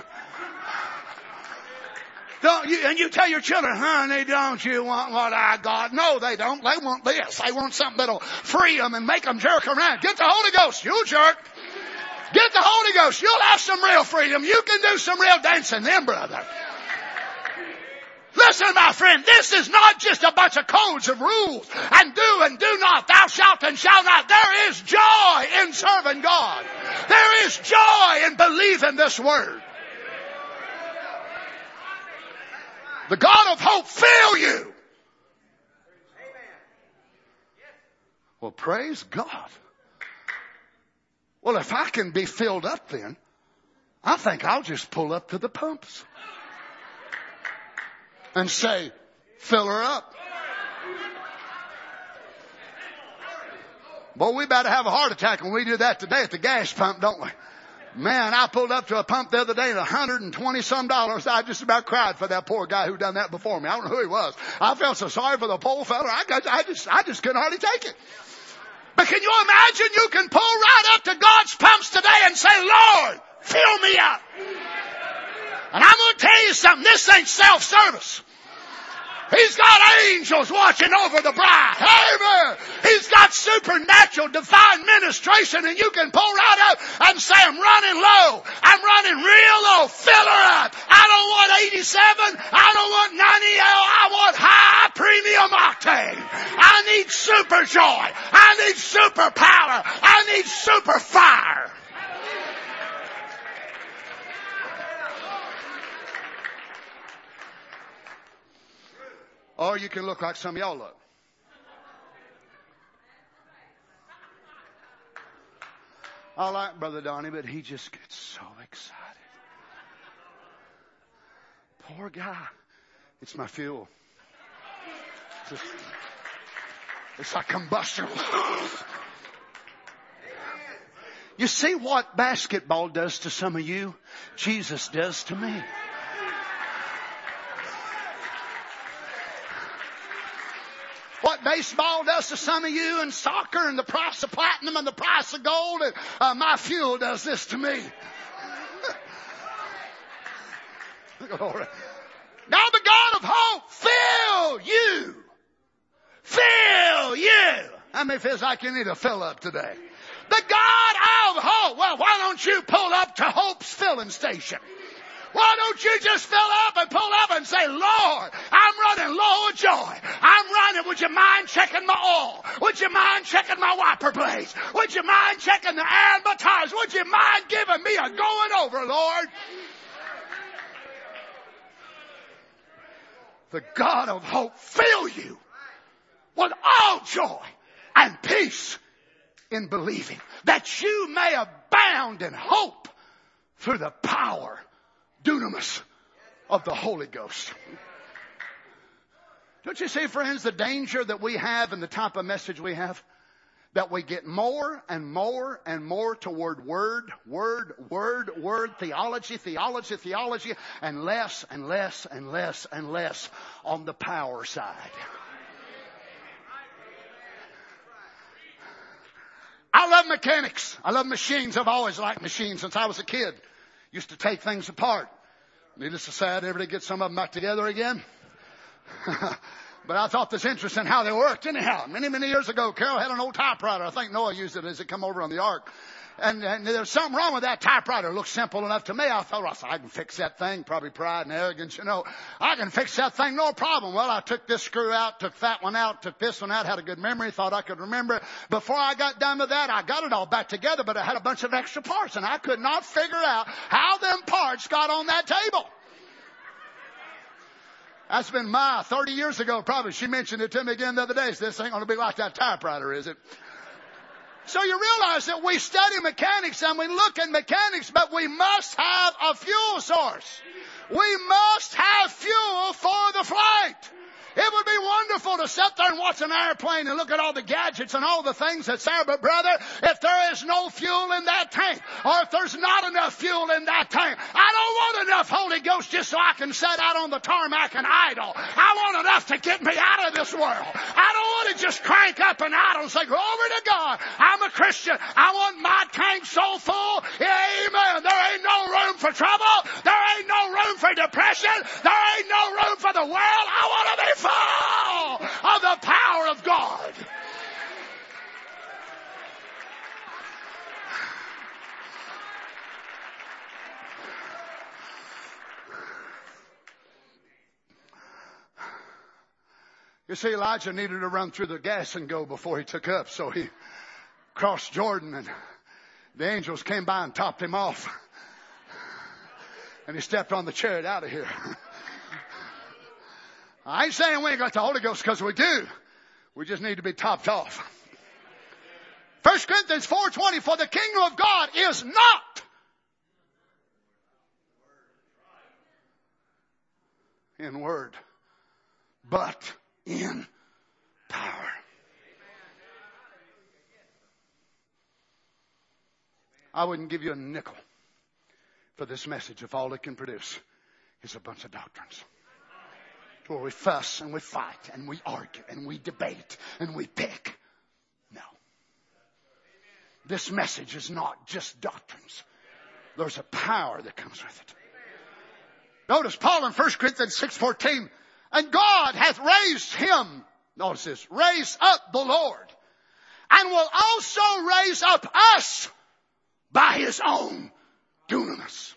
Speaker 7: Don't you, and you tell your children, honey, don't you want what I got? No, they don't. They want this. They want something that'll free them and make them jerk around. Get the Holy Ghost. You jerk. Get the Holy Ghost. You'll have some real freedom. You can do some real dancing then, brother. Listen, my friend, this is not just a bunch of codes of rules and do and do not, thou shalt and shall not. There is joy in serving God. There is joy in believing this word. The God of hope fill you. Well, praise God. Well, if I can be filled up then, I think I'll just pull up to the pumps and say, fill her up. Boy, we about to have a heart attack when we do that today at the gas pump, don't we? Man, I pulled up to a pump the other day at one hundred twenty some dollars. I just about cried for that poor guy who done that before me. I don't know who he was. I felt so sorry for the poor fella. I, got, I just, I just couldn't hardly take it. But can you imagine you can pull right up to God's pumps today and say, Lord, fill me up. And I'm going to tell you something. This ain't self-service. He's got angels watching over the bride. Amen. He's got supernatural divine ministration, and you can pull right up and say, I'm running low. I'm running real low. Fill her up. I don't want eighty-seven. I don't want ninety L. I want high premium octane. I need super joy. I need super power. I need super fire. Or you can look like some of y'all look. I like Brother Donnie, but he just gets so excited. Poor guy. It's my fuel. Just, it's like combustion. You see what basketball does to some of you? Jesus does to me. What baseball does to some of you, and soccer, and the price of platinum, and the price of gold, and uh, my fuel does this to me. Glory. Now the God of hope fill you. Fill you. How many feels like you need to fill up today? The God of hope. Well, why don't you pull up to Hope's filling station? Why don't you just fill up and pull up and say, Lord, I'm running low of joy. I'm running. Would you mind checking my oil? Would you mind checking my wiper blades? Would you mind checking the air in my tires? Would you mind giving me a going over, Lord? The God of hope fill you with all joy and peace in believing, that you may abound in hope through the power, dunamis, of the Holy Ghost. Don't you see, friends, the danger that we have and the type of message we have? That we get more and more and more toward word, word, word, word, theology, theology, theology, and less and less and less and less on the power side. I love mechanics. I love machines. I've always liked machines since I was a kid. Used to take things apart. Needless to say, I never did get some of them back together again. But I thought this interesting how they worked. Anyhow, many, many years ago, Carol had an old typewriter. I think Noah used it as it come over on the ark. And, and there was something wrong with that typewriter. It looked simple enough to me. I thought, well, I can fix that thing. Probably pride and arrogance, you know. I can fix that thing, no problem. Well, I took this screw out, took that one out, took this one out, had a good memory, thought I could remember. Before I got done with that, I got it all back together, but it had a bunch of extra parts, and I could not figure out how them parts got on that table. That's been my thirty years ago, probably. She mentioned it to me again the other day. So this ain't going to be like that typewriter, is it? So you realize that we study mechanics and we look at mechanics, but we must have a fuel source. We must have fuel for the flight. It would be wonderful to sit there and watch an airplane and look at all the gadgets and all the things that's there. But brother, if there is no fuel in that tank, or if there's not enough fuel in that tank, I don't want enough Holy Ghost just so I can sit out on the tarmac and idle. I want enough to get me out of this world. I don't want to just crank up and idle and say, glory to God, I'm a Christian. I want my tank so full. Amen. There ain't no room for trouble. There ain't no room for depression. There ain't no room for the world. I want to be full of the power of God. You see, Elijah needed to run through the gas and go before he took up, so he crossed Jordan, and the angels came by and topped him off, and he stepped on the chariot out of here. I ain't saying we ain't got the Holy Ghost, because we do. We just need to be topped off. First Corinthians four twenty, for the kingdom of God is not in word, but in power. I wouldn't give you a nickel for this message if all it can produce is a bunch of doctrines. Where we fuss and we fight and we argue and we debate and we pick. No. This message is not just doctrines. There's a power that comes with it. Notice Paul in First Corinthians six fourteen. And God hath raised him, notice this, raised up the Lord, and will also raise up us by his own dunamis.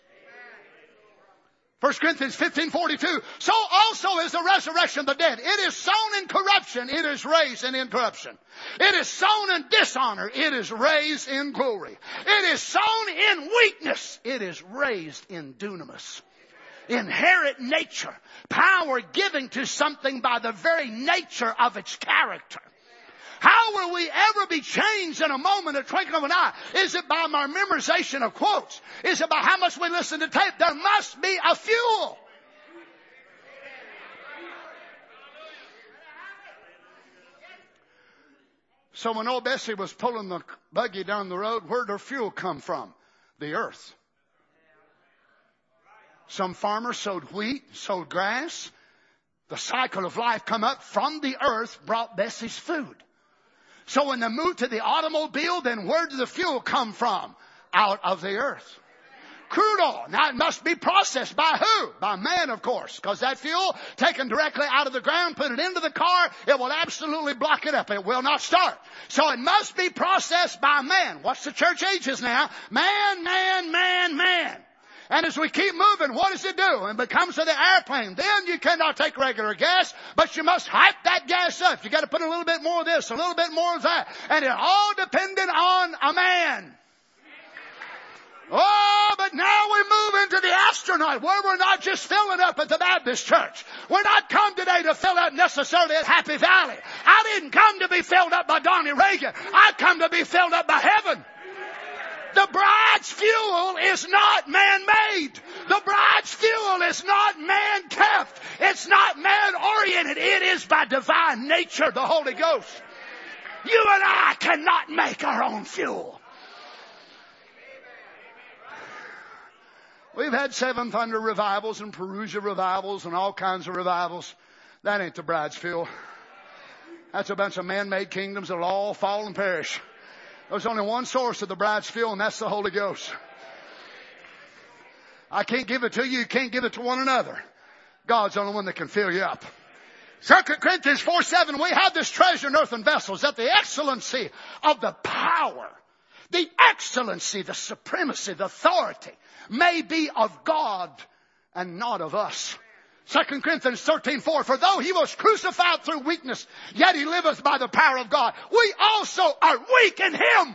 Speaker 7: First Corinthians fifteen forty-two. So also is the resurrection of the dead. It is sown in corruption. It is raised in incorruption. It is sown in dishonor. It is raised in glory. It is sown in weakness. It is raised in dunamis. Inherent nature. Power given to something by the very nature of its character. How will we ever be changed in a moment, a twinkling of an eye? Is it by our memorization of quotes? Is it by how much we listen to tape? There must be a fuel. So when old Bessie was pulling the buggy down the road, where did her fuel come from? The earth. Some farmer sowed wheat, sowed grass. The cycle of life come up from the earth, brought Bessie's food. So when they moved to the automobile, then where did the fuel come from? Out of the earth. Crude oil. Now it must be processed by who? By man, of course. Because that fuel, taken directly out of the ground, put it into the car, it will absolutely block it up. It will not start. So it must be processed by man. What's the church ages now? Man, man, man, man. And as we keep moving, what does it do? It becomes to the airplane. Then you cannot take regular gas, but you must hype that gas up. You got to put a little bit more of this, a little bit more of that. And it all dependent on a man. Oh, but now we move into the astronaut where we're not just filling up at the Baptist church. We're not come today to fill up necessarily at Happy Valley. I didn't come to be filled up by Donnie Reagan. I come to be filled up by heaven. The bride's fuel is not man-made. The bride's fuel is not man-kept. It's not man-oriented. It is by divine nature, the Holy Ghost. You and I cannot make our own fuel. We've had Seven Thunder revivals and Perusia revivals and all kinds of revivals. That ain't the bride's fuel. That's a bunch of man-made kingdoms that'll all fall and perish. There's only one source of the bride's fuel, and that's the Holy Ghost. I can't give it to you. You can't give it to one another. God's the only one that can fill you up. Second Corinthians four seven, we have this treasure in earthen vessels, that the excellency of the power, the excellency, the supremacy, the authority may be of God and not of us. Second Corinthians thirteen four, for though he was crucified through weakness, yet he liveth by the power of God. We also are weak in him,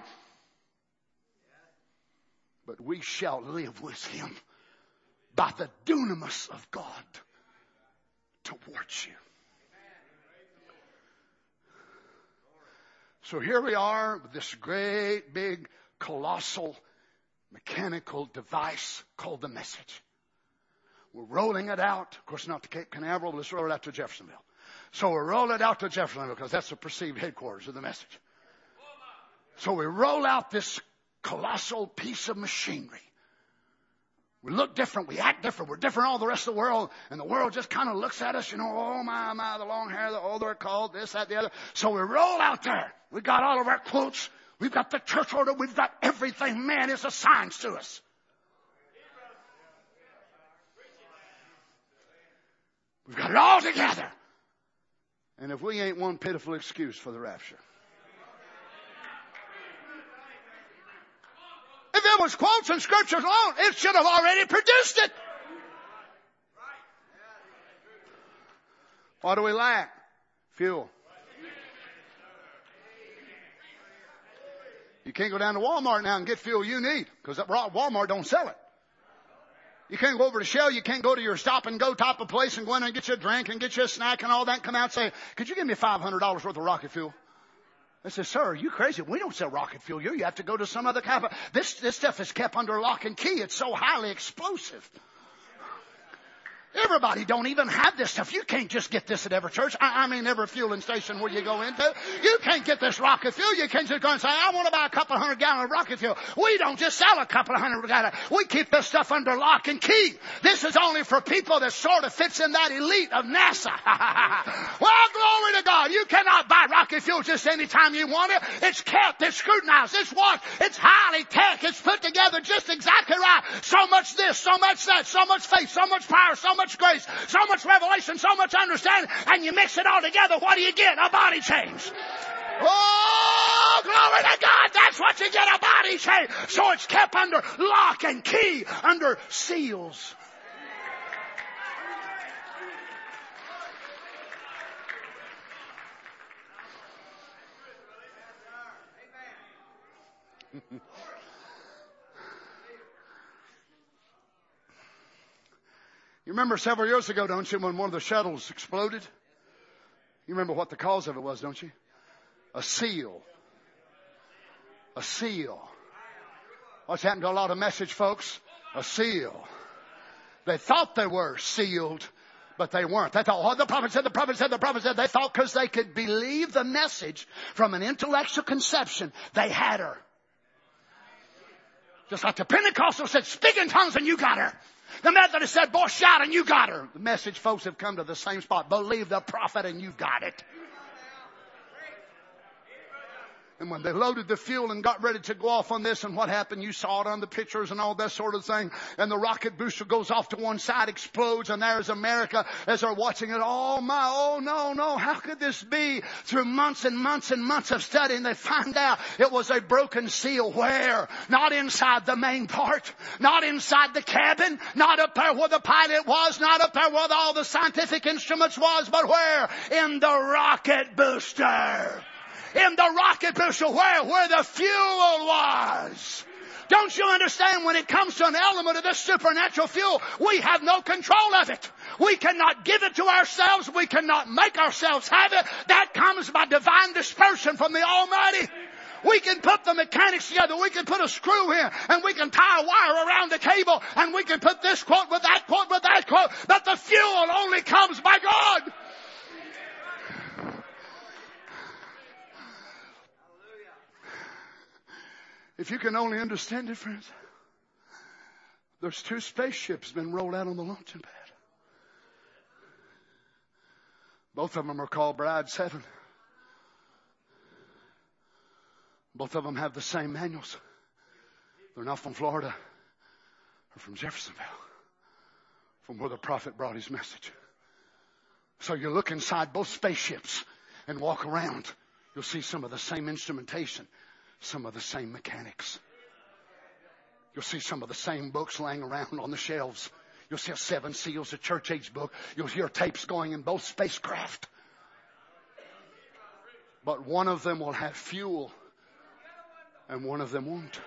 Speaker 7: but we shall live with him by the dunamis of God towards you. So here we are with this great, big, colossal, mechanical device called the message. We're rolling it out. Of course, not to Cape Canaveral, but let's roll it out to Jeffersonville. So we roll it out to Jeffersonville because that's the perceived headquarters of the message. So we roll out this colossal piece of machinery. We look different. We act different. We're different than all the rest of the world. And the world just kind of looks at us, you know, oh my, my, the long hair, the, oh, they're called this, that, the other. So we roll out there. We got all of our quotes. We've got the church order. We've got everything man is assigned to us. We've got it all together. And if we ain't one pitiful excuse for the rapture. If it was quotes and scriptures alone, it should have already produced it. What do we lack? Fuel. You can't go down to Walmart now and get fuel you need because Walmart don't sell it. You can't go over to Shell. You can't go to your stop and go type of place and go in there and get you a drink and get you a snack and all that and come out and say, could you give me five hundred dollars worth of rocket fuel? I said, sir, are you crazy? We don't sell rocket fuel here. You have to go to some other kind of, this, this stuff is kept under lock and key. It's so highly explosive. Everybody don't even have this stuff. You can't just get this at every church. I, I mean, every fueling station where you go into. You can't get this rocket fuel. You can't just go and say, I want to buy a couple hundred gallons of rocket fuel. We don't just sell a couple of hundred gallons. We keep this stuff under lock and key. This is only for people that sort of fits in that elite of NASA. Well, glory to God. You cannot buy rocket fuel just anytime you want it. It's kept. It's scrutinized. It's washed. It's highly tech. It's put together just exactly right. So much this, so much that, so much faith, so much power, so much grace, so much revelation, so much understanding, and you mix it all together, what do you get? A body change. Oh, glory to God, that's what you get, a body change. So it's kept under lock and key, under seals. You remember several years ago, don't you, when one of the shuttles exploded? You remember what the cause of it was, don't you? A seal. A seal. What's happened to a lot of message folks? A seal. They thought they were sealed, but they weren't. They thought, oh, the prophet said, the prophet said, the prophet said. They thought because they could believe the message from an intellectual conception, they had her. Just like the Pentecostal said, speak in tongues and you got her. The Methodist said, boy, shout and you got her. The message folks have come to the same spot. Believe the prophet and you got it. And when they loaded the fuel and got ready to go off on this, and what happened? You saw it on the pictures and all that sort of thing. And the rocket booster goes off to one side, explodes, and there's America as they're watching it. Oh my, oh no, no, how could this be? Through months and months and months of studying, they find out it was a broken seal. Where? Not inside the main part, not inside the cabin, not up there where the pilot was, not up there where all the scientific instruments was, but where? In the rocket booster. In the rocket booster, where? Where the fuel was. Don't you understand, when it comes to an element of this supernatural fuel, we have no control of it. We cannot give it to ourselves. We cannot make ourselves have it. That comes by divine dispersion from the Almighty. We can put the mechanics together. We can put a screw in, and we can tie a wire around the cable, and we can put this quote with that quote with that quote. But the fuel only comes by God. If you can only understand it, friends, there's two spaceships been rolled out on the launching pad. Both of them are called Bride seven. Both of them have the same manuals. They're not from Florida or from Jeffersonville, from where the prophet brought his message. So you look inside both spaceships and walk around, you'll see some of the same instrumentation. Some of the same mechanics. You'll see some of the same books laying around on the shelves. You'll see a Seven Seals, a church age book. You'll hear tapes going in both spacecraft. But one of them will have fuel and one of them won't.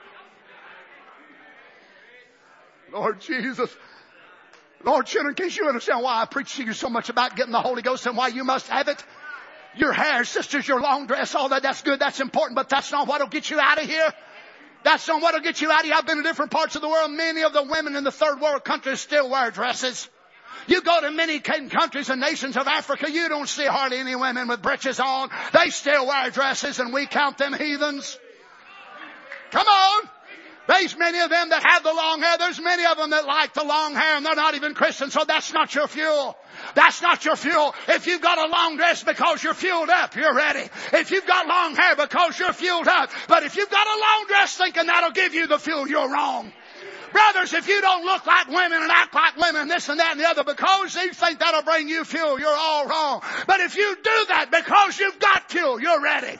Speaker 7: Lord Jesus. Lord, children, in case you understand why I preach to you so much about getting the Holy Ghost and why you must have it. Your hair, sisters, your long dress, all that, that's good, that's important, but that's not what'll get you out of here. That's not what'll get you out of here. I've been in different parts of the world. Many of the women in the third world countries still wear dresses. You go to many countries and nations of Africa, you don't see hardly any women with breeches on. They still wear dresses, and we count them heathens. Come on. There's many of them that have the long hair. There's many of them that like the long hair, and they're not even Christians, so that's not your fuel. That's not your fuel. If you've got a long dress because you're fueled up, you're ready. If you've got long hair because you're fueled up. But if you've got a long dress thinking that'll give you the fuel, you're wrong. Brothers, if you don't look like women and act like women, this and that and the other, because you think that'll bring you fuel, you're all wrong. But if you do that because you've got fuel, you're ready.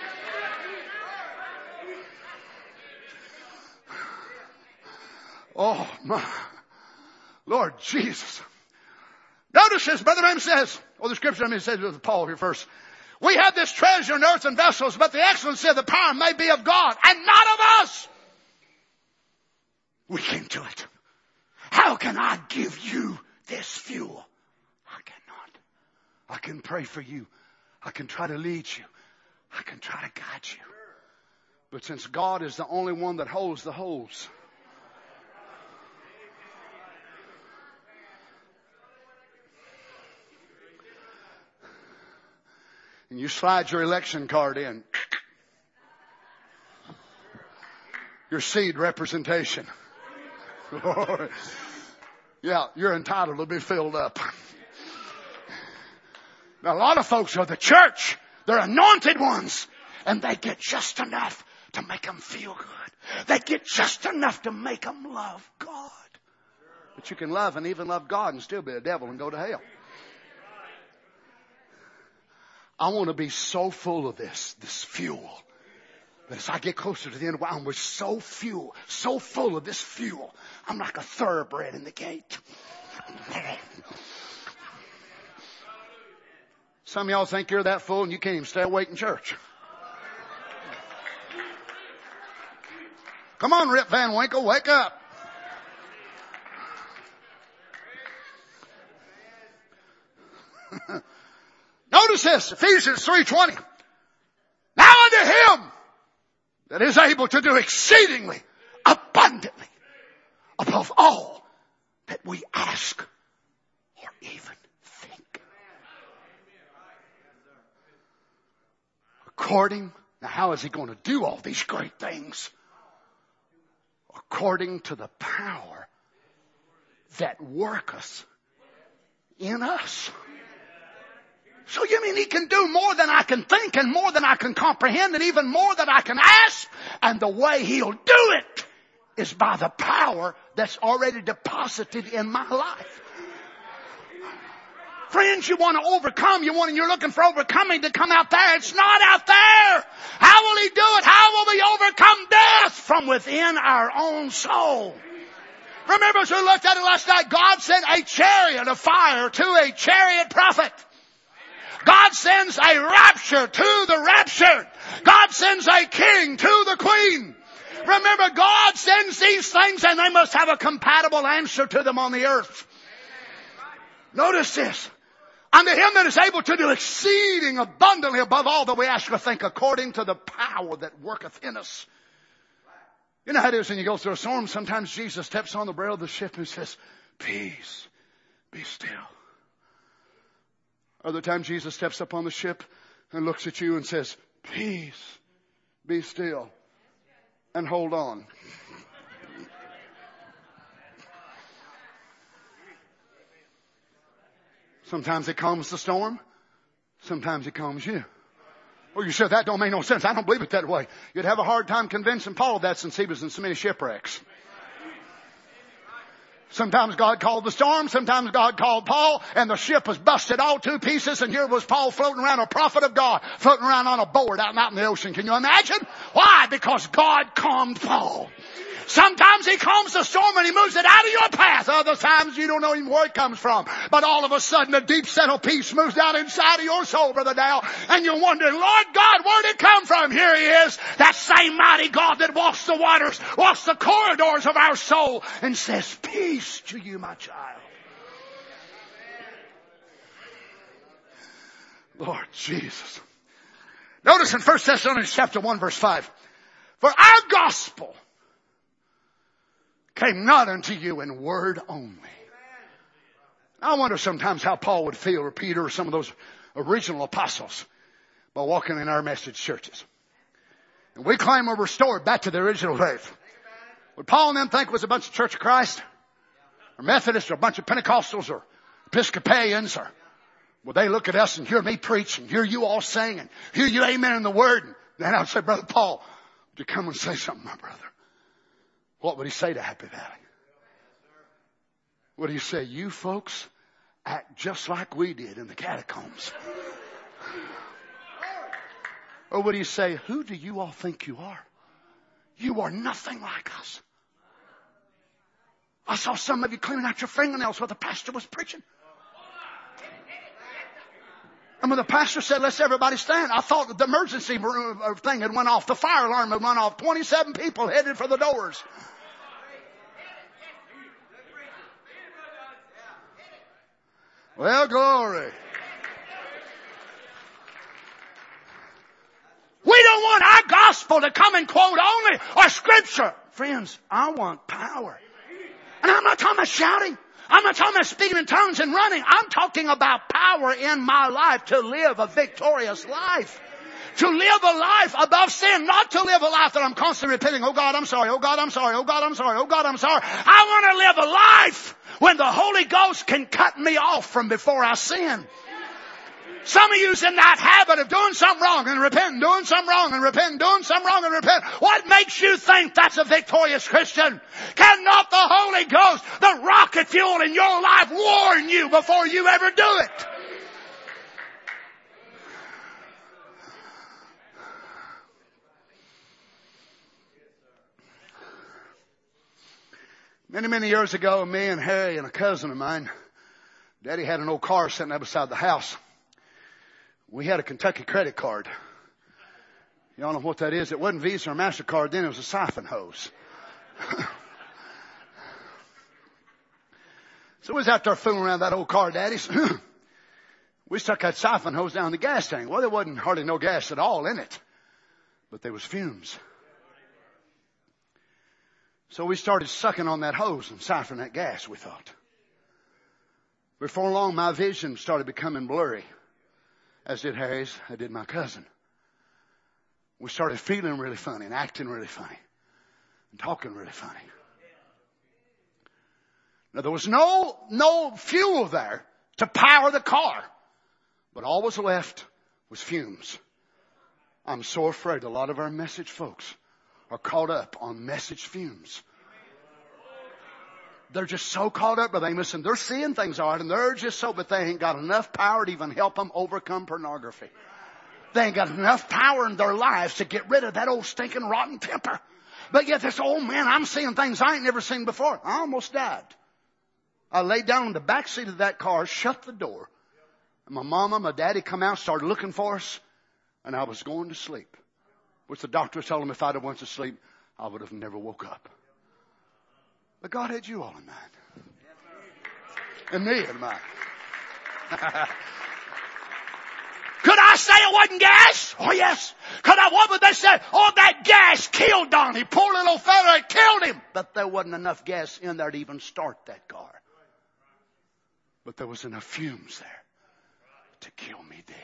Speaker 7: Oh, my Lord Jesus. Notice this, Brother Branham says, or the scripture, I mean, it says with Paul here first. We have this treasure in earthen vessels, but the excellency of the power may be of God and not of us. We can do it. How can I give you this fuel? I cannot. I can pray for you. I can try to lead you. I can try to guide you. But since God is the only one that holds the hose, and you slide your election card in. Your seed representation. Yeah, you're entitled to be filled up. Now, a lot of folks are the church. They're anointed ones. And they get just enough to make them feel good. They get just enough to make them love God. But you can love and even love God and still be a devil and go to hell. I want to be so full of this, this fuel. But as I get closer to the end, I'm so fuel, so full of this fuel. I'm like a thoroughbred in the gate. Some of y'all think you're that full and you can't even stay awake in church. Come on, Rip Van Winkle, wake up. Notice this, Ephesians three twenty. Now unto him that is able to do exceedingly abundantly above all that we ask or even think. According, now how is he going to do all these great things? According to the power that worketh in us. So you mean he can do more than I can think and more than I can comprehend and even more than I can ask? And the way he'll do it is by the power that's already deposited in my life. Friends, you want to overcome. You want, you're looking for overcoming to come out there. It's not out there. How will he do it? How will we overcome death? From within our own soul. Remember as we looked at it last night, God sent a chariot of fire to a chariot prophet. God sends a rapture to the raptured. God sends a king to the queen. Remember, God sends these things and they must have a compatible answer to them on the earth. Notice this. Unto him that is able to do exceeding abundantly above all that we ask or think, according to the power that worketh in us. You know how it is when you go through a storm. Sometimes Jesus steps on the rail of the ship and says, peace, be still. Other times Jesus steps up on the ship and looks at you and says, peace, be still, and hold on. Sometimes he calms the storm. Sometimes he calms you. Well, you said that don't make no sense. I don't believe it that way. You'd have a hard time convincing Paul of that since he was in so many shipwrecks. Sometimes God called the storm. Sometimes God called Paul. And the ship was busted all to pieces. And here was Paul floating around, a prophet of God, floating around on a board out, out in the ocean. Can you imagine? Why? Because God calmed Paul. Sometimes he calms the storm and he moves it out of your path. Other times you don't know even where it comes from. But all of a sudden a deep settled peace moves down inside of your soul, Brother Dow. And you're wondering, Lord God, where did it come from? Here he is, that same mighty God that walks the waters, walks the corridors of our soul and says, peace to you, my child. Lord Jesus. Notice in First Thessalonians chapter one verse five. For our gospel came not unto you in word only. I wonder sometimes how Paul would feel, or Peter, or some of those original apostles, by walking in our message churches. And we claim we're restored back to the original faith. Would Paul and them think it was a bunch of Church of Christ? Or Methodists, or a bunch of Pentecostals, or Episcopalians, or would they look at us and hear me preach, and hear you all sing, and hear you amen in the word? And then I would say, Brother Paul, would you come and say something, my brother? What would he say to Happy Valley? Would he say, you folks act just like we did in the catacombs? Or would he say, who do you all think you are? You are nothing like us. I saw some of you cleaning out your fingernails while the pastor was preaching. And when the pastor said, let's everybody stand, I thought the emergency thing had went off. The fire alarm had went off. twenty-seven people headed for the doors. Well, glory. We don't want our gospel to come and quote only or scripture. Friends, I want power. And I'm not talking about shouting. I'm not talking about speaking in tongues and running. I'm talking about power in my life to live a victorious life. To live a life above sin, not to live a life that I'm constantly repeating, oh God, I'm sorry, oh God, I'm sorry, oh God, I'm sorry, oh God, I'm sorry. I want to live a life when the Holy Ghost can cut me off from before I sin. Some of you's in that habit of doing something wrong and repenting, doing something wrong and repenting, doing something wrong and repenting. What makes you think that's a victorious Christian? Cannot the Holy Ghost, the rocket fuel in your life, warn you before you ever do it? Many, many years ago, me and Harry and a cousin of mine, Daddy had an old car sitting there beside the house. We had a Kentucky credit card. Y'all know what that is? It wasn't Visa or MasterCard then, it was a siphon hose. So we was out there fooling around that old car, Daddy's. We stuck that siphon hose down the gas tank. Well, there wasn't hardly no gas at all in it, but there was fumes. So we started sucking on that hose and siphoning that gas, we thought. Before long, my vision started becoming blurry, as did Harry's, as did my cousin. We started feeling really funny and acting really funny and talking really funny. Now, there was no, no fuel there to power the car, but all was left was fumes. I'm so afraid a lot of our message folks are caught up on message fumes. They're just so caught up, Brother Amos, and they're seeing things all right, and they're just so, but they ain't got enough power to even help them overcome pornography. They ain't got enough power in their lives to get rid of that old stinking rotten temper. But yet this old man, I'm seeing things I ain't never seen before. I almost died. I laid down in the back seat of that car, shut the door, and my mama, my daddy come out, started looking for us, and I was going to sleep. Which the doctor was telling me if I'd have went to sleep, I would have never woke up. But God had you all in mind. And me in mind. Could I say it wasn't gas? Oh yes. Could I, what would they say? Oh, that gas killed Donnie. Poor little fella, it killed him. But there wasn't enough gas in there to even start that car. But there was enough fumes there to kill me dead.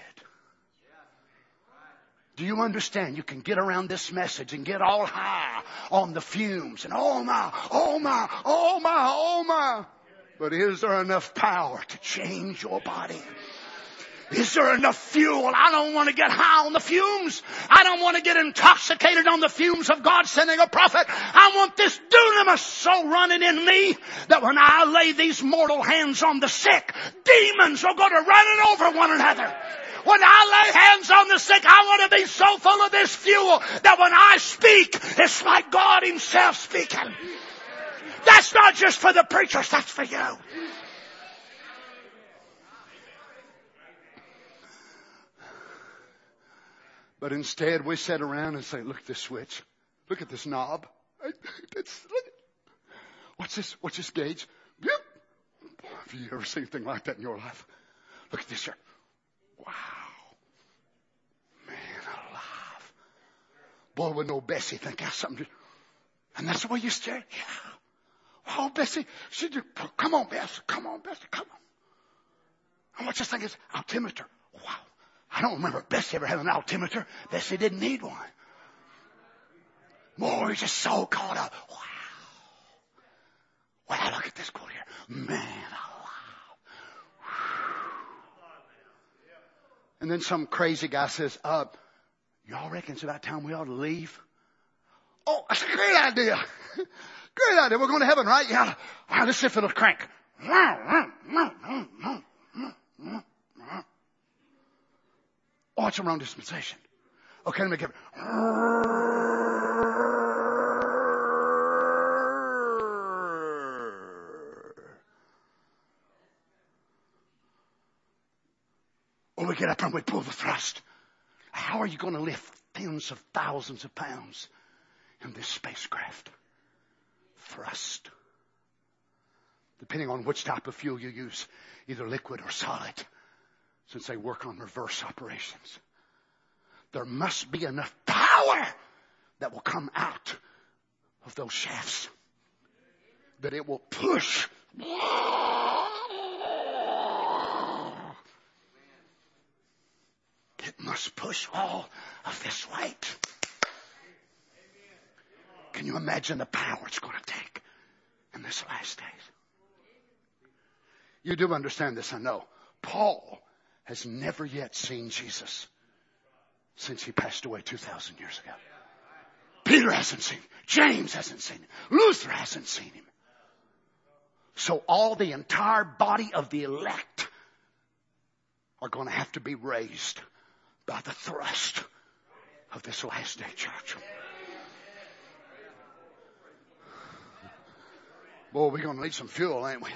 Speaker 7: Do you understand? You can get around this message and get all high on the fumes and oh my, oh my, oh my, oh my. But is there enough power to change your body? Is there enough fuel? I don't want to get high on the fumes. I don't want to get intoxicated on the fumes of God sending a prophet. I want this dunamis so running in me that when I lay these mortal hands on the sick, demons are going to run it over one another. When I lay hands on the sick, I want to be so full of this fuel that when I speak, it's like God Himself speaking. That's not just for the preachers, that's for you. But instead, we sit around and say, look at this switch. Look at this knob. It's, look. What's this? What's this gauge? Yep. Have you ever seen anything like that in your life? Look at this here. Wow. Man alive. Boy, would no Bessie think that's something. To, and that's the way you stare. Yeah. Oh, Bessie. She just, come on, Bessie. Come on, Bessie. Come on. And what you think is altimeter. Wow. I don't remember Bessie ever having an altimeter. Bessie didn't need one. Boy, he's just so caught up. Wow. Wow, look at this quote here. Man alive. And then some crazy guy says, uh, y'all reckon it's about time we ought to leave? Oh, that's a great idea. Great idea. We're going to heaven, right? Yeah. All right, let's see if it'll crank. Oh, it's a wrong dispensation. Okay, let me give it. Or we get up and we pull the thrust. How are you going to lift tens of thousands of pounds in this spacecraft? Thrust. Depending on which type of fuel you use, either liquid or solid, since they work on reverse operations. There must be enough power that will come out of those shafts that it will push It must push all of this weight. Can you imagine the power it's going to take in this last days? You do understand this, I know. Paul has never yet seen Jesus since he passed away two thousand years ago. Peter hasn't seen him. James hasn't seen him. Luther hasn't seen him. So all the entire body of the elect are going to have to be raised by the thrust of this last day church. Boy, we're going to need some fuel, ain't we?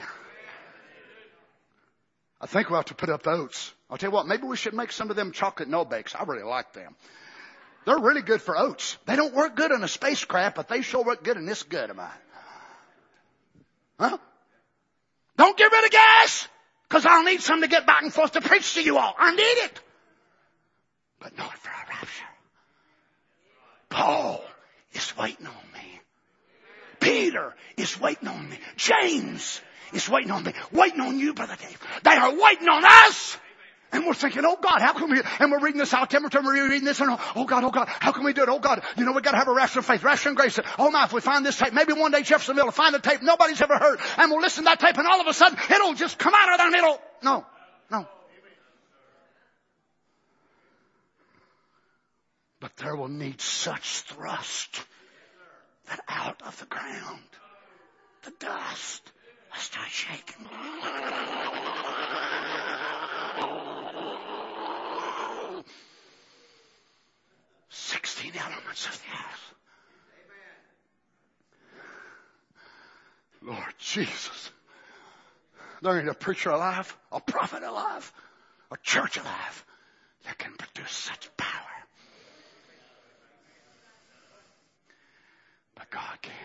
Speaker 7: I think we'll have to put up the oats. I'll tell you what, maybe we should make some of them chocolate no-bakes. I really like them. They're really good for oats. They don't work good in a spacecraft, but they sure work good in this good of mine. Huh? Don't get rid of gas, because I'll need some to get back and forth to preach to you all. I need it. But not for a rapture. Paul is waiting on me. Peter is waiting on me. James is waiting on me. Waiting on you, Brother Dave. They are waiting on us. And we're thinking, oh God, how can we, and we're reading this out, temperature, we're reading this, and oh God, oh God, how can we do it? Oh God, you know, we gotta have a rapture of faith, rapture and grace. Oh my, if we find this tape, maybe one day Jeffersonville will find a tape nobody's ever heard, and we'll listen to that tape, and all of a sudden, it'll just come out of there, and it'll, no, no. But there will need such thrust that out of the ground, the dust will start shaking. Sixteen elements of the earth. Lord Jesus. There ain't a preacher alive, a prophet alive, a church alive that can produce such power. But God can.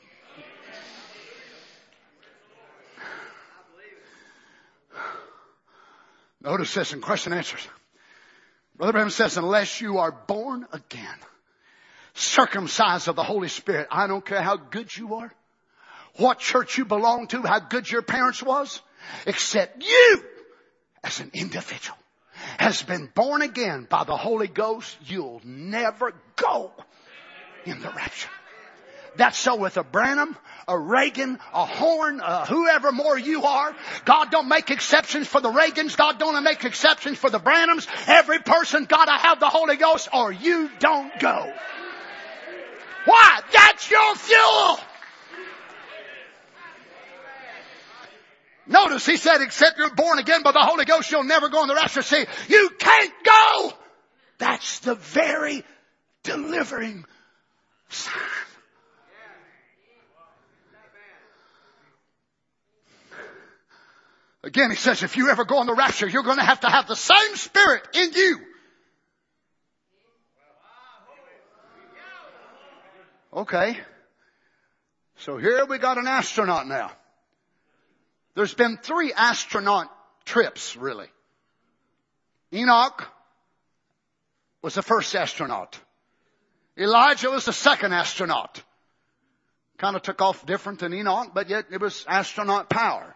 Speaker 7: Notice this in question and answers. Brother Branham says, unless you are born again, circumcised of the Holy Spirit, I don't care how good you are, what church you belong to, how good your parents was, except you as an individual has been born again by the Holy Ghost, you'll never go in the rapture. That's so with a Branham, a Reagan, a Horn, uh, whoever more you are. God don't make exceptions for the Reagans. God don't make exceptions for the Branhams. Every person got to have the Holy Ghost or you don't go. Why? That's your fuel. Notice he said, except you're born again by the Holy Ghost, you'll never go in the rapture. See, you can't go. That's the very delivering sign. Again, he says, if you ever go on the rapture, you're going to have to have the same Spirit in you. Okay. So here we got an astronaut now. There's been three astronaut trips, really. Enoch was the first astronaut. Elijah was the second astronaut. Kind of took off different than Enoch, but yet it was astronaut power.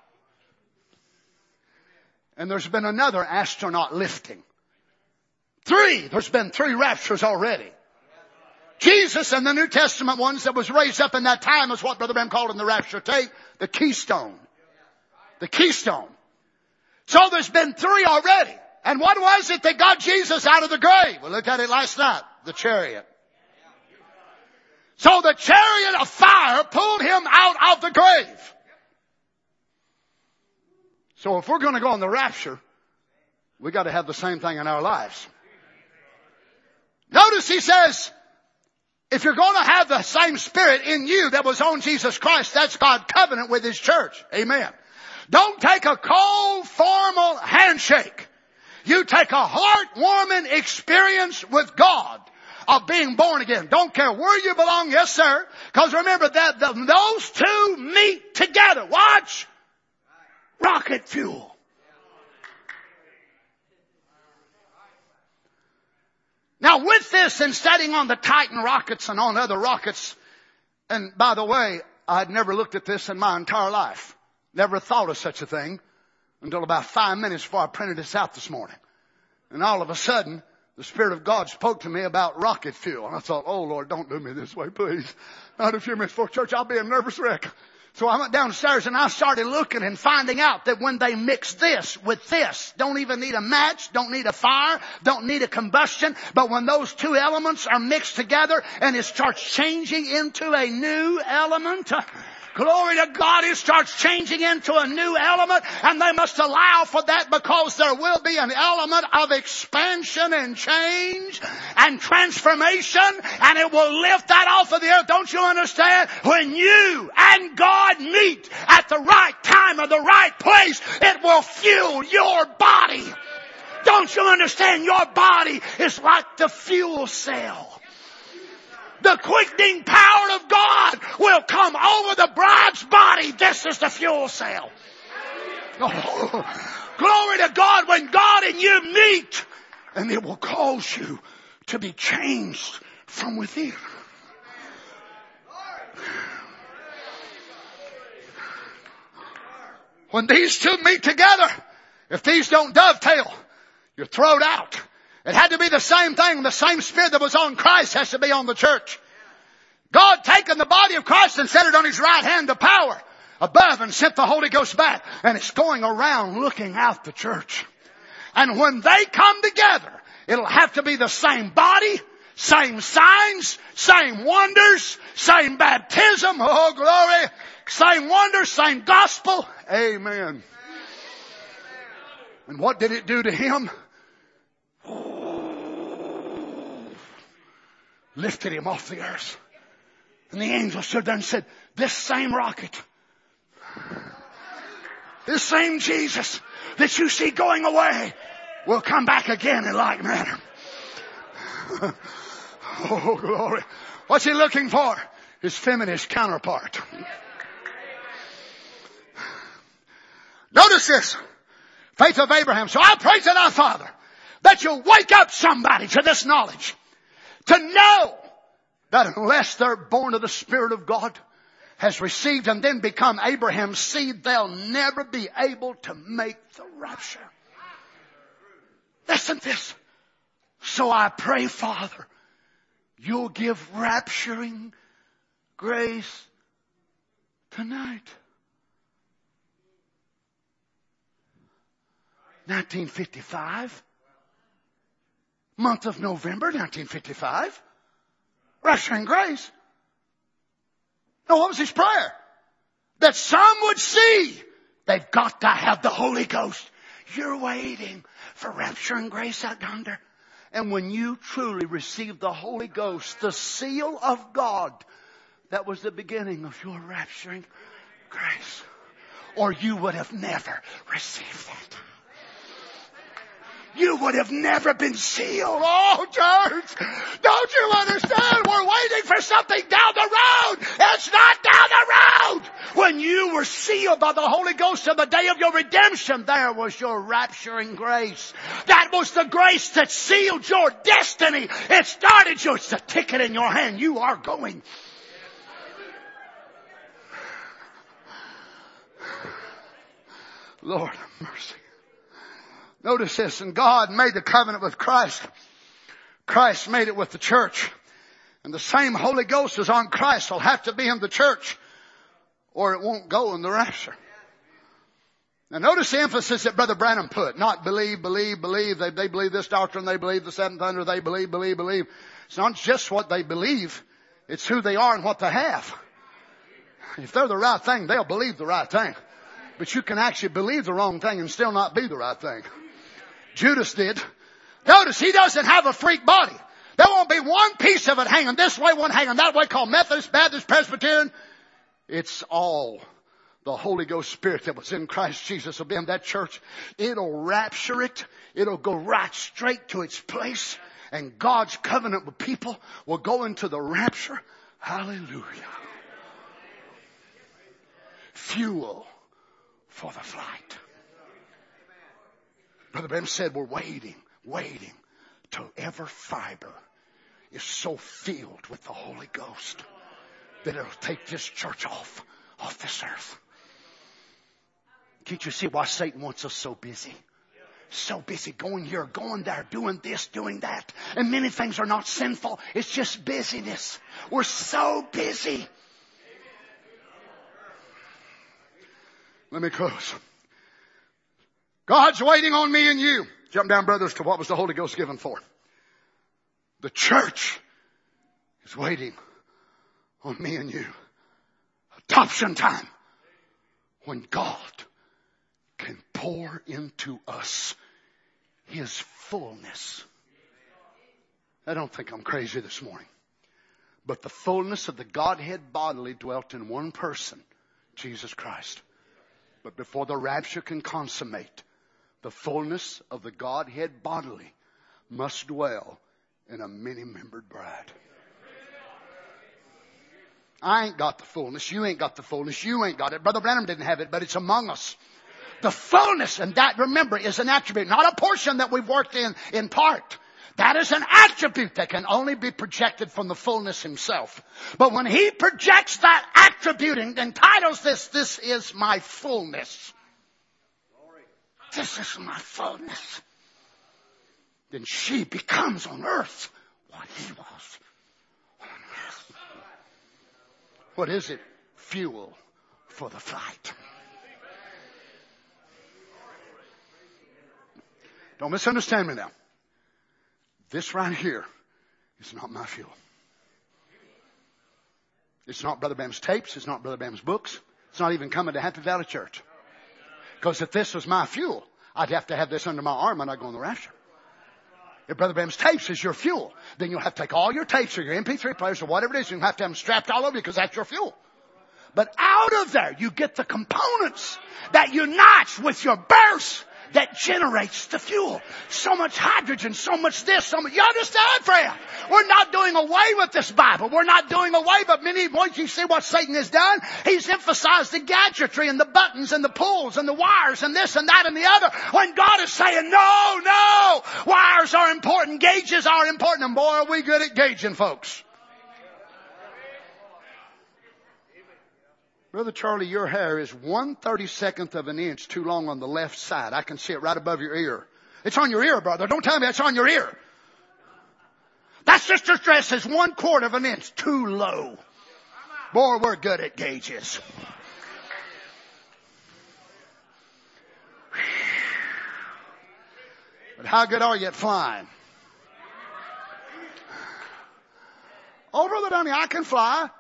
Speaker 7: And there's been another astronaut lifting. Three. There's been three raptures already. Jesus and the New Testament ones that was raised up in that time is what Brother Branham called in the rapture tape, the keystone. The keystone. So there's been three already. And what was it that got Jesus out of the grave? We looked at it last night. The chariot. So the chariot of fire pulled him out of the grave. So if we're going to go on the rapture, we got to have the same thing in our lives. Notice he says, if you're going to have the same Spirit in you that was on Jesus Christ, that's God's covenant with His church. Amen. Don't take a cold, formal handshake. You take a heartwarming experience with God of being born again. Don't care where you belong, yes sir. Because remember that the, those two meet together. Watch. Rocket fuel. Now with this and studying on the Titan rockets and on other rockets, and by the way, I'd never looked at this in my entire life. Never thought of such a thing until about five minutes before I printed this out this morning. And all of a sudden, the Spirit of God spoke to me about rocket fuel. And I thought, oh Lord, don't do me this way, please. Not a few minutes before church, I'll be a nervous wreck. So I went downstairs and I started looking and finding out that when they mix this with this, don't even need a match, don't need a fire, don't need a combustion, but when those two elements are mixed together and it starts changing into a new element, glory to God, it starts changing into a new element, and they must allow for that because there will be an element of expansion and change and transformation, and it will lift that off of the earth. Don't you understand? When you and God meet at the right time or the right place, it will fuel your body. Don't you understand? Your body is like the fuel cell. The quickening power of God will come over the bride's body. This is the fuel cell. Oh, glory to God, when God and you meet, and it will cause you to be changed from within. When these two meet together, if these don't dovetail, you're thrown out. It had to be the same thing. The same Spirit that was on Christ has to be on the church. God taken the body of Christ and set it on His right hand, the power above, and sent the Holy Ghost back. And it's going around looking out the church. And when they come together, it'll have to be the same body, same signs, same wonders, same baptism. Oh, glory. Same wonders, same gospel. Amen. And what did it do to him? Lifted him off the earth. And the angel stood there and said, this same rocket, this same Jesus that you see going away will come back again in like manner. Oh, glory. What's he looking for? His feminist counterpart. Notice this. Faith of Abraham. So I pray to thy Father that you'll wake up somebody to this knowledge. To know that unless they're born of the Spirit of God, has received and then become Abraham's seed, they'll never be able to make the rapture. Listen to this. So I pray, Father, you'll give rapturing grace tonight. nineteen fifty-five. Month of November, nineteen fifty-five. Rapturing grace. Now, what was his prayer? That some would see they've got to have the Holy Ghost. You're waiting for rapturing grace out yonder. And when you truly receive the Holy Ghost, the seal of God, that was the beginning of your rapturing grace. Or you would have never received that. You would have never been sealed. Oh, church, don't you understand? We're waiting for something down the road. It's not down the road. When you were sealed by the Holy Ghost on the day of your redemption, there was your rapturing grace. That was the grace that sealed your destiny. It started you. It's the ticket in your hand. You are going. Lord have mercy. Notice this, and God made the covenant with Christ. Christ made it with the church. And the same Holy Ghost is on Christ will have to be in the church, or it won't go in the rapture. Now notice the emphasis that Brother Branham put. Not believe, believe, believe. They, they believe this doctrine, they believe the seventh thunder, they believe, believe, believe. It's not just what they believe. It's who they are and what they have. If they're the right thing, they'll believe the right thing. But you can actually believe the wrong thing and still not be the right thing. Judas did. Notice he doesn't have a freak body. There won't be one piece of it hanging this way, one hanging that way, called Methodist, Baptist, Presbyterian. It's all the Holy Ghost Spirit that was in Christ Jesus will be in that church. It'll rapture it. It'll go right straight to its place. And God's covenant with people will go into the rapture. Hallelujah. Fuel for the flight. Brother Branham said we're waiting, waiting till every fiber is so filled with the Holy Ghost that it'll take this church off, off this earth. Can't you see why Satan wants us so busy? So busy going here, going there, doing this, doing that. And many things are not sinful. It's just busyness. We're so busy. Let me close. God's waiting on me and you. Jump down, brothers, to what was the Holy Ghost given for. The church is waiting on me and you. Adoption time. When God can pour into us His fullness. I don't think I'm crazy this morning. But the fullness of the Godhead bodily dwelt in one person, Jesus Christ. But before the rapture can consummate, the fullness of the Godhead bodily must dwell in a many-membered bride. I ain't got the fullness. You ain't got the fullness. You ain't got it. Brother Branham didn't have it, but it's among us. The fullness, and that, remember, is an attribute, not a portion that we've worked in in part. That is an attribute that can only be projected from the fullness Himself. But when He projects that attribute and entitles this, this is my fullness. This is my fullness. Then she becomes on earth what He was on earth. What is it? Fuel for the flight. Don't misunderstand me now. This right here is not my fuel. It's not Brother Bam's tapes. It's not Brother Bam's books. It's not even coming to Happy Valley Church. Because if this was my fuel, I'd have to have this under my arm when I go on the rapture. If Brother Bam's tapes is your fuel, then you'll have to take all your tapes or your M P three players or whatever it is, and you'll have to have them strapped all over you because that's your fuel. But out of there, you get the components that unites with your burst that generates the fuel. So much hydrogen, so much this, so much. You understand, friend? We're not doing away with this Bible. We're not doing away, but many, once you see what Satan has done, he's emphasized the gadgetry and the buttons and the pulls and the wires and this and that and the other. When God is saying, no, no, wires are important, gauges are important, and boy, are we good at gauging, folks. Brother Charlie, your hair is one thirty-second of an inch too long on the left side. I can see it right above your ear. It's on your ear, brother. Don't tell me it's on your ear. That sister's dress is one quarter of an inch too low. Boy, we're good at gauges. But how good are you at flying? Oh, Brother Donnie, I can fly.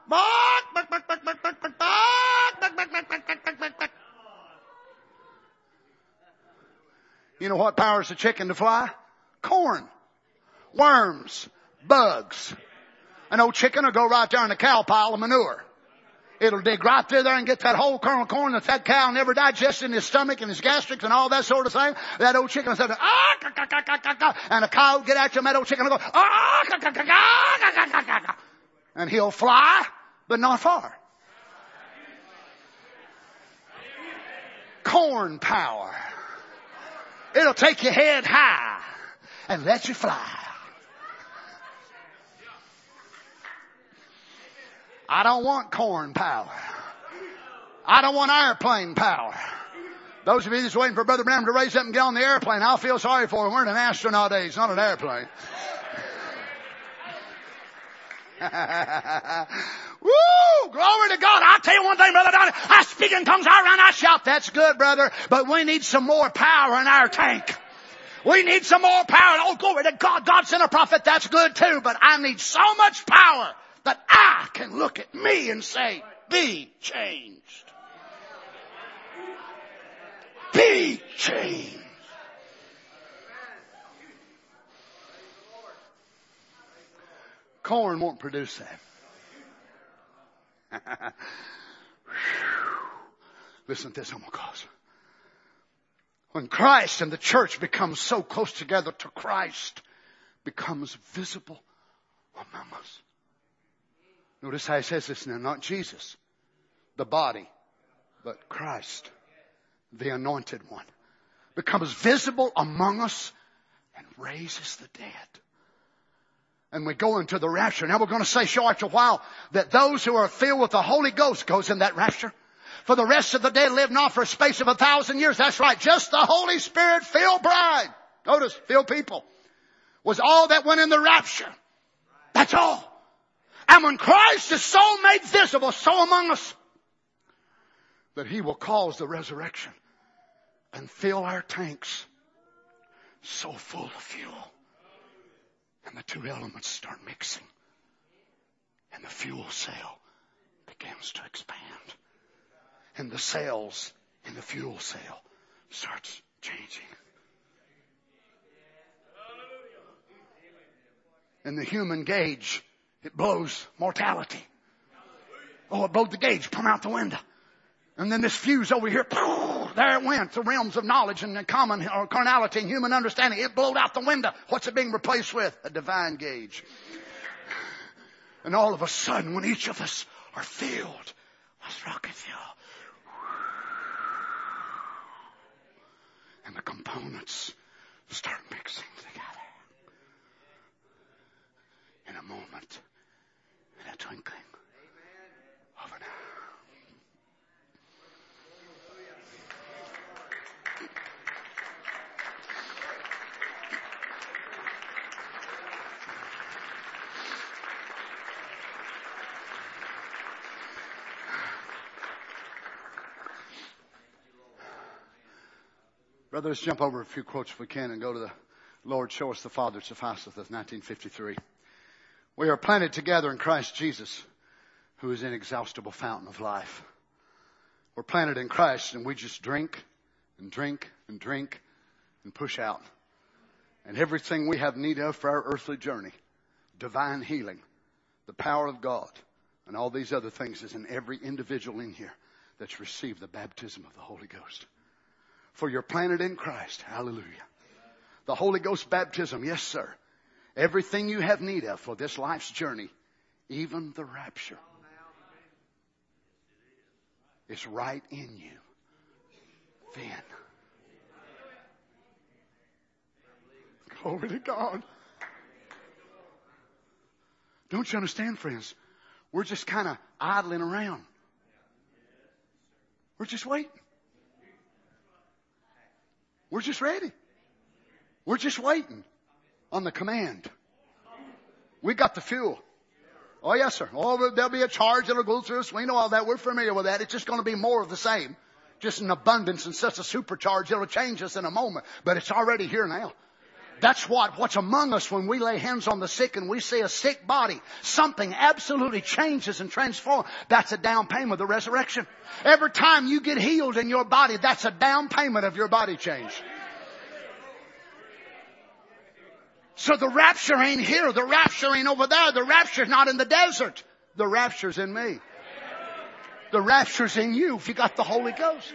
Speaker 7: You know what powers a chicken to fly? Corn, worms, bugs. An old chicken will go right there in a cow pile of manure. It'll dig right through there and get that whole kernel of corn that that cow never digests in his stomach and his gastrics and all that sort of thing. That old chicken will say, ah, ka, ka, ka, ka, ka, ka. And a cow will get at you and that old chicken will go, ah, ka, ka, ka, ka, ka, ka, ka, ka. And he'll fly, but not far. Corn power. It'll take your head high and let you fly. I don't want corn power. I don't want airplane power. Those of you that's waiting for Brother Branham to raise up and get on the airplane, I'll feel sorry for him. We're in an astronaut age, not an airplane. Woo! Glory to God. I'll tell you one thing, Brother Donnie. I speak in tongues, I run, I shout. That's good, brother. But we need some more power in our tank. We need some more power. Oh, glory to God. God sent a prophet. That's good too. But I need so much power that I can look at me and say, be changed. Be changed. Corn won't produce that. Listen to this, I'm going to close. When Christ and the church become so close together to Christ, becomes visible among us. Notice how he says this now, not Jesus, the body, but Christ, the anointed one, becomes visible among us and raises the dead. And we go into the rapture. Now we're going to say short a while that those who are filled with the Holy Ghost goes in that rapture. For the rest of the dead live not for a space of a thousand years. That's right. Just the Holy Spirit filled bride. Notice, filled people. Was all that went in the rapture. That's all. And when Christ is so made visible, so among us, that He will cause the resurrection and fill our tanks so full of fuel. And the two elements start mixing. And the fuel cell begins to expand. And the cells in the fuel cell starts changing. And the human gauge, it blows mortality. Oh, it blowed the gauge, come out the window. And then this fuse over here, there it went. The realms of knowledge and common or carnality and human understanding. It blowed out the window. What's it being replaced with? A divine gauge. And all of a sudden, when each of us are filled with rocket fuel, and the components start mixing together. In a moment, in a twinkling of an eye. Brother, let's jump over a few quotes if we can and go to the Lord, show us the Father sufficeth us, nineteen fifty-three. We are planted together in Christ Jesus, who is an inexhaustible fountain of life. We're planted in Christ and we just drink and drink and drink and push out. And everything we have need of for our earthly journey, divine healing, the power of God, and all these other things is in every individual in here that's received the baptism of the Holy Ghost. For you're planted in Christ. Hallelujah. The Holy Ghost baptism, yes sir. Everything you have need of for this life's journey, even the rapture, is right in you. Then. Glory to God. Don't you understand, friends? We're just kind of idling around. We're just waiting. We're just ready. We're just waiting on the command. We got the fuel. Oh, yes, sir. Oh, there'll be a charge that'll go through us. We know all that. We're familiar with that. It's just going to be more of the same. Just an abundance and such a supercharge. It'll change us in a moment. But it's already here now. That's what, what's among us when we lay hands on the sick and we see a sick body. Something absolutely changes and transforms. That's a down payment of the resurrection. Every time you get healed in your body, that's a down payment of your body change. So the rapture ain't here. The rapture ain't over there. The rapture's not in the desert. The rapture's in me. The rapture's in you if you got the Holy Ghost.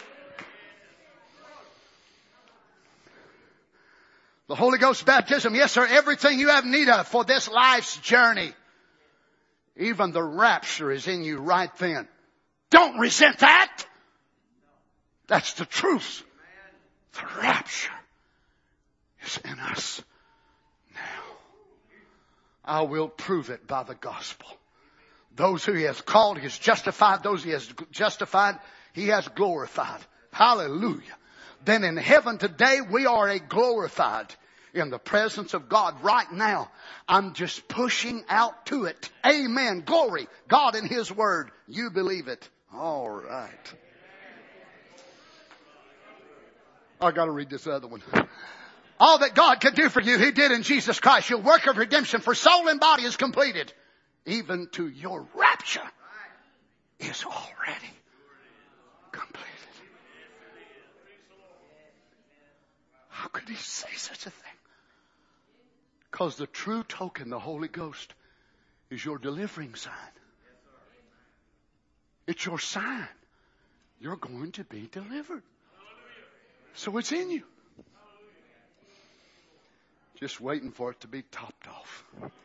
Speaker 7: The Holy Ghost baptism, yes sir, everything you have need of for this life's journey. Even the rapture is in you right then. Don't resent that. That's the truth. The rapture is in us now. I will prove it by the gospel. Those who He has called, He has justified. Those He has justified, He has glorified. Hallelujah. Then in heaven today, we are a glorified in the presence of God right now. I'm just pushing out to it. Amen. Glory. God in His Word. You believe it. All right. I got to read this other one. All that God can do for you, He did in Jesus Christ. Your work of redemption for soul and body is completed. Even to your rapture is already completed. How could He say such a thing? Because the true token, the Holy Ghost, is your delivering sign. It's your sign. You're going to be delivered. So it's in you. Just waiting for it to be topped off.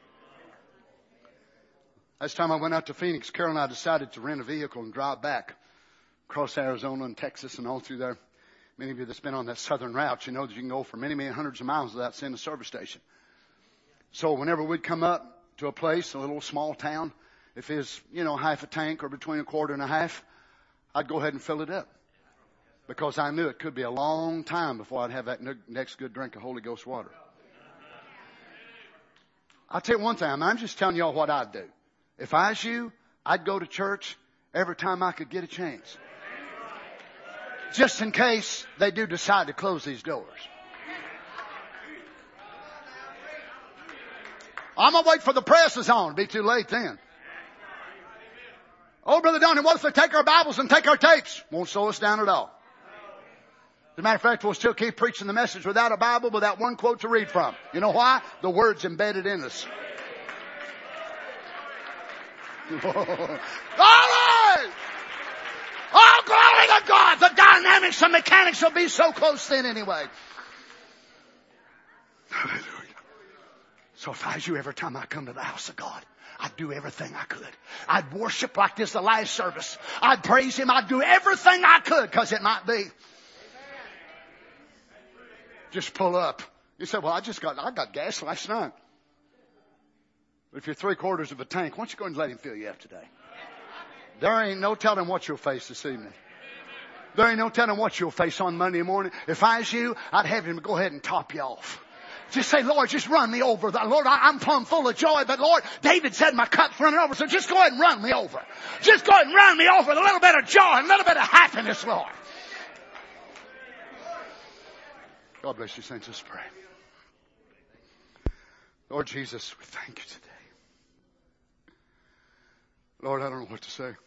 Speaker 7: Last time I went out to Phoenix, Carol and I decided to rent a vehicle and drive back across Arizona and Texas and all through there. Many of you that's been on that southern route, you know that you can go for many, many hundreds of miles without seeing a service station. So whenever we'd come up to a place, a little small town, if it's, you know, half a tank or between a quarter and a half, I'd go ahead and fill it up. Because I knew it could be a long time before I'd have that next good drink of Holy Ghost water. I'll tell you one thing. I'm just telling y'all what I'd do. If I was you, I'd go to church every time I could get a chance. Just in case they do decide to close these doors. I'm going to wait for the press is on. It'll be too late then. Oh, Brother Donnie, what if they take our Bibles and take our tapes? Won't slow us down at all. As a matter of fact, we'll still keep preaching the message without a Bible, without one quote to read from. You know why? The Word's embedded in us. All right! Oh, glory to God! The dynamics and mechanics will be so close then anyway. Hallelujah. So if I was you, every time I come to the house of God, I'd do everything I could. I'd worship like this the last service. I'd praise Him. I'd do everything I could because it might be. Just pull up. You say, well, I just got, I got gas last night. But if you're three quarters of a tank, why don't you go and let Him fill you up today? There ain't no telling what you'll face this evening. There ain't no telling what you'll face on Monday morning. If I was you, I'd have Him go ahead and top you off. Just say, Lord, just run me over. Lord, I'm plumb full of joy, but Lord, David said my cup's running over, so just go ahead and run me over. Just go ahead and run me over with a little bit of joy and a little bit of happiness, Lord. God bless you, saints. Let's pray. Lord Jesus, we thank you today. Lord, I don't know what to say.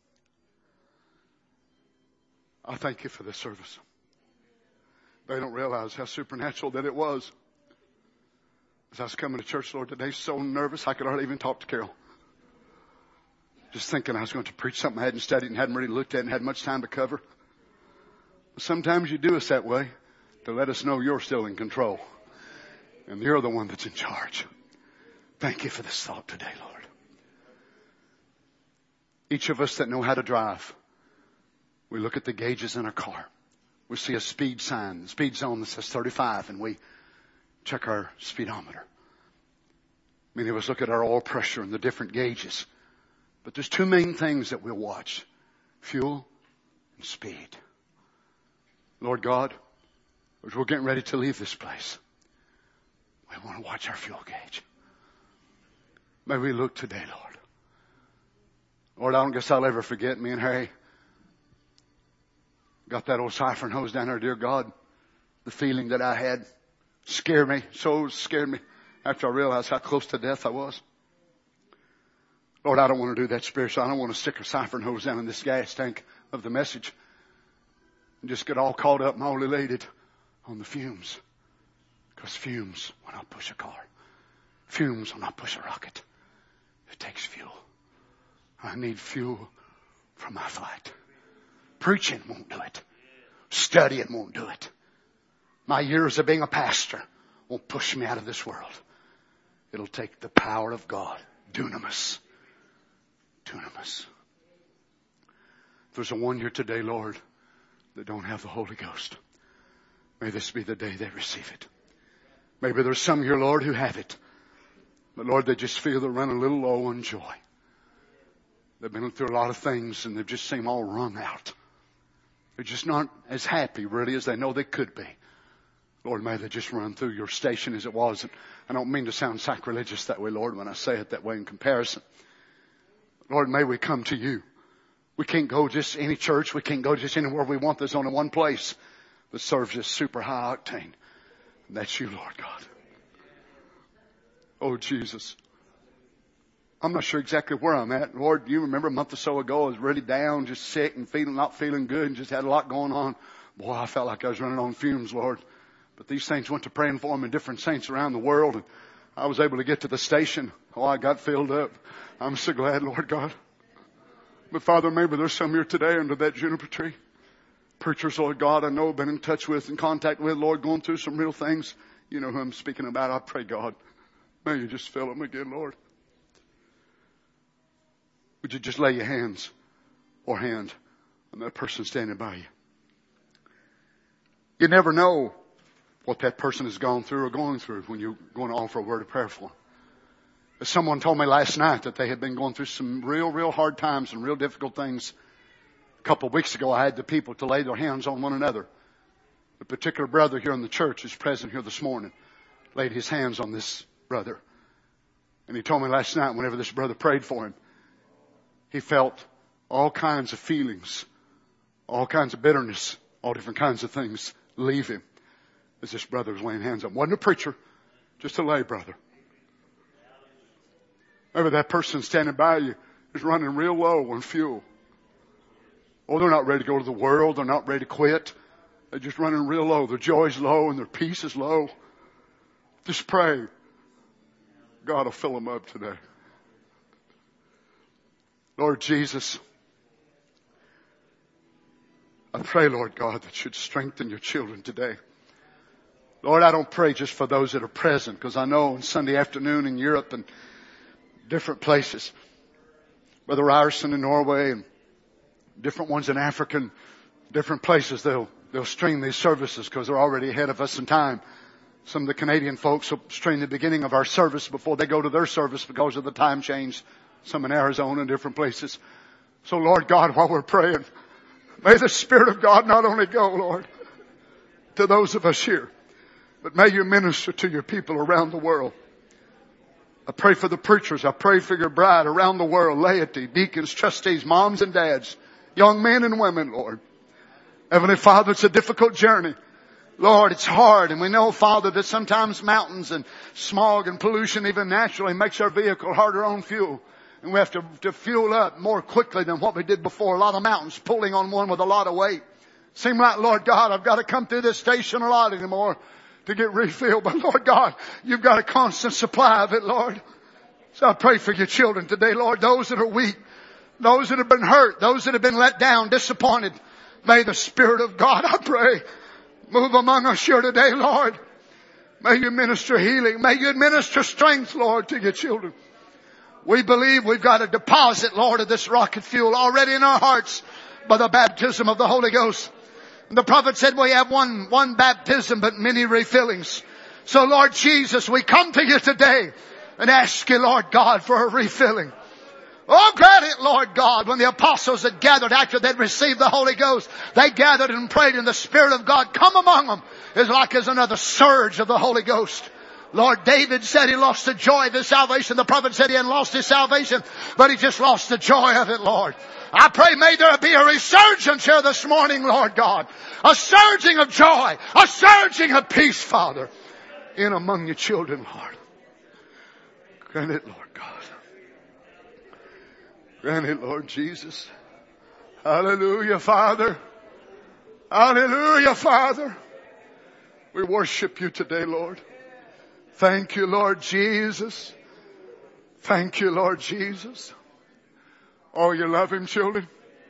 Speaker 7: I thank you for this service. They don't realize how supernatural that it was. As I was coming to church, Lord, today, so nervous I could hardly even talk to Carol. Just thinking I was going to preach something I hadn't studied and hadn't really looked at and had much time to cover. But sometimes you do us that way to let us know you're still in control. And you're the one that's in charge. Thank you for this thought today, Lord. Each of us that know how to drive, we look at the gauges in our car. We see a speed sign, the speed zone that says thirty-five, and we check our speedometer. Many of us look at our oil pressure and the different gauges. But there's two main things that we'll watch. Fuel and speed. Lord God, as we're getting ready to leave this place, we want to watch our fuel gauge. May we look today, Lord. Lord, I don't guess I'll ever forget me and Harry got that old siphon hose down there, dear God. The feeling that I had scared me, so scared me after I realized how close to death I was. Lord, I don't want to do that spiritually. I don't want to stick a siphon hose down in this gas tank of the message and just get all caught up and all elated on the fumes. Because fumes will not push a car. Fumes will not push a rocket. It takes fuel. I need fuel for my flight. Preaching won't do it. Studying won't do it. My years of being a pastor won't push me out of this world. It'll take the power of God. Dunamis. Dunamis. If there's a one here today, Lord, that don't have the Holy Ghost, may this be the day they receive it. Maybe there's some here, Lord, who have it. But Lord, they just feel they're running a little low on joy. They've been through a lot of things and they've just seemed all wrung out. They're just not as happy really as they know they could be. Lord, may they just run through your station as it was. And I don't mean to sound sacrilegious that way, Lord, when I say it that way in comparison. Lord, may we come to you. We can't go just any church. We can't go just anywhere we want. There's only one place that serves us super high octane. And that's you, Lord God. Oh, Jesus. I'm not sure exactly where I'm at. Lord, you remember a month or so ago, I was really down, just sick and feeling, not feeling good and just had a lot going on. Boy, I felt like I was running on fumes, Lord. But these saints went to praying for them and different saints around the world. And I was able to get to the station. Oh, I got filled up. I'm so glad, Lord God. But Father, maybe there's some here today under that juniper tree. Preachers, Lord God, I know, been in touch with, in contact with, Lord, going through some real things. You know who I'm speaking about. I pray, God, may you just fill them again, Lord. Would you just lay your hands or hand on that person standing by you? You never know what that person has gone through or going through when you're going to offer a word of prayer for them. Someone told me last night that they had been going through some real, real hard times and real difficult things A couple of weeks ago, I had the people to lay their hands on one another. A particular brother here in the church who's present here this morning laid his hands on this brother. And he told me last night, whenever this brother prayed for him, he felt all kinds of feelings, all kinds of bitterness, all different kinds of things leave him as this brother was laying hands on him. Wasn't a preacher, just a lay brother. Maybe that person standing by you is running real low on fuel. Oh, they're not ready to go to the world. They're not ready to quit. They're just running real low. Their joy's low and their peace is low. Just pray. God will fill them up today. Lord Jesus, I pray, Lord God, that you'd strengthen your children today. Lord, I don't pray just for those that are present, because I know on Sunday afternoon in Europe and different places, Brother Ryerson in Norway and different ones in Africa and different places, they'll, they'll stream these services because they're already ahead of us in time. Some of the Canadian folks will stream the beginning of our service before they go to their service because of the time change. Some in Arizona and different places. So Lord God, while we're praying, may the Spirit of God not only go, Lord, to those of us here, but may you minister to your people around the world. I pray for the preachers. I pray for your bride around the world, laity, deacons, trustees, moms and dads, young men and women, Lord. Heavenly Father, it's a difficult journey. Lord, it's hard. And we know, Father, that sometimes mountains and smog and pollution even naturally makes our vehicle harder on fuel. And we have to, to fuel up more quickly than what we did before. A lot of mountains pulling on one with a lot of weight. Seem like, Lord God, I've got to come through this station a lot anymore to get refilled. But Lord God, you've got a constant supply of it, Lord. So I pray for your children today, Lord, those that are weak, those that have been hurt, those that have been let down, disappointed. May the Spirit of God, I pray, move among us here today, Lord. May you minister healing. May you administer strength, Lord, to your children. We believe we've got a deposit, Lord, of this rocket fuel already in our hearts by the baptism of the Holy Ghost. And the prophet said we have one, one baptism, but many refillings. So Lord Jesus, we come to you today and ask you, Lord God, for a refilling. Oh, grant it, Lord God. When the apostles had gathered after they'd received the Holy Ghost, they gathered and prayed, and the Spirit of God come among them. It's like as another surge of the Holy Ghost. Lord, David said he lost the joy of his salvation. The prophet said he hadn't lost his salvation, but he just lost the joy of it, Lord. I pray may there be a resurgence here this morning, Lord God. A surging of joy. A surging of peace, Father, in among your children, Lord. Grant it, Lord God. Grant it, Lord Jesus. Hallelujah, Father. Hallelujah, Father. We worship you today, Lord. Thank you, Lord Jesus. Thank you, Lord Jesus. Oh, you love him, children?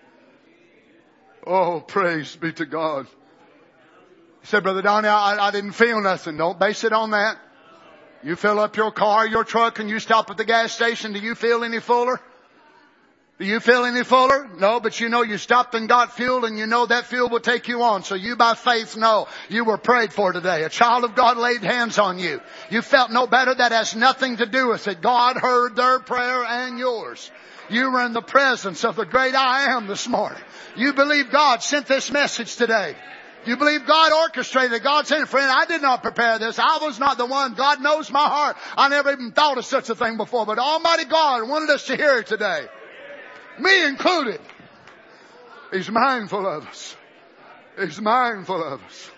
Speaker 7: Oh, praise be to God. He said, Brother Donnie, I, I didn't feel nothing. Don't base it on that. You fill up your car, your truck, and you stop at the gas station. Do you feel any fuller? Do you feel any fuller? No, but you know you stopped and got fuel, and you know that fuel will take you on. So you by faith know you were prayed for today. A child of God laid hands on you. You felt no better. That has nothing to do with it. God heard their prayer and yours. You were in the presence of the great I Am this morning. You believe God sent this message today. You believe God orchestrated it. God said, friend, I did not prepare this. I was not the one. God knows my heart. I never even thought of such a thing before. But Almighty God wanted us to hear it today. Me included. He's mindful of us. He's mindful of us.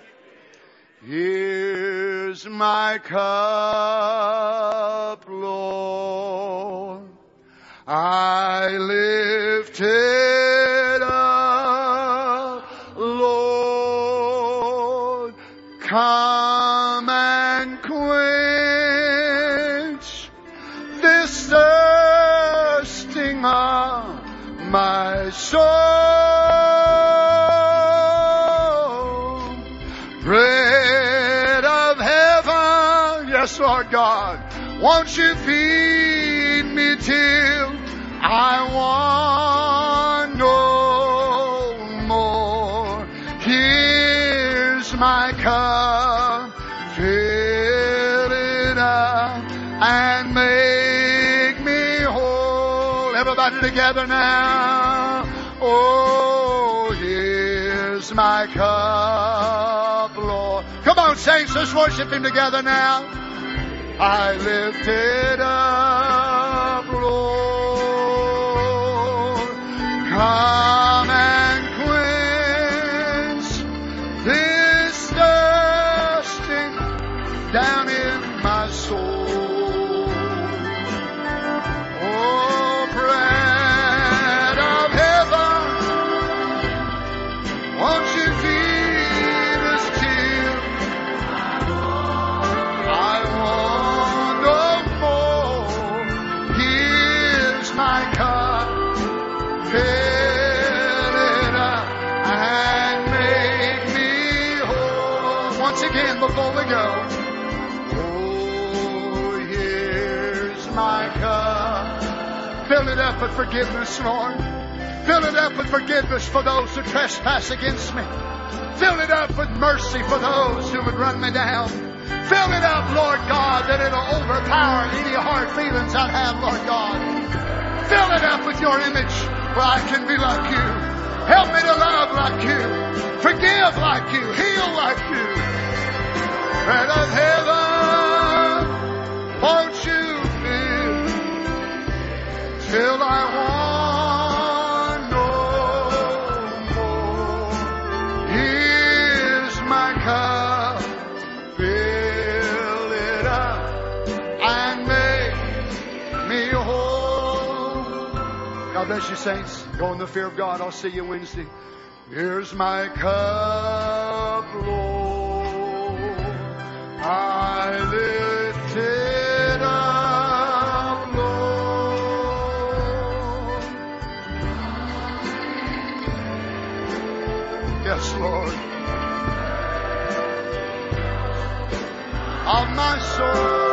Speaker 7: Here's my cup, Lord. I lift it up, Lord. Come and quench this thirsting heart. My soul, bread of heaven, yes, Lord God, won't you feed me till I want no more? Here's my cup, fill it up and make me whole. Everybody together now. Oh, Here's my cup, Lord. Come on, saints, let's worship Him together now. I lift it up, Lord. Come and quench this thirsting down in my soul. Oh, bread of heaven, won't you feed us till I want no more. Here's my cup, fill it up and make me whole. Once again before we go. Oh, here's my cup. Fill it up with forgiveness, Lord. Fill it up with forgiveness for those who trespass against me. Fill it up with mercy for those who would run me down. Fill it up, Lord God, that it'll overpower any hard feelings I have, Lord God. Fill it up with your image where I can be like you. Help me to love like you. Forgive like you. Heal like you. Bread of heaven, won't you fill till I want no more. Here's my cup, fill it up and make me whole. God bless you, saints. Go in the fear of God. I'll see you Wednesday. Here's my cup, Lord. I lift it up, Lord. Yes, Lord. Of my soul.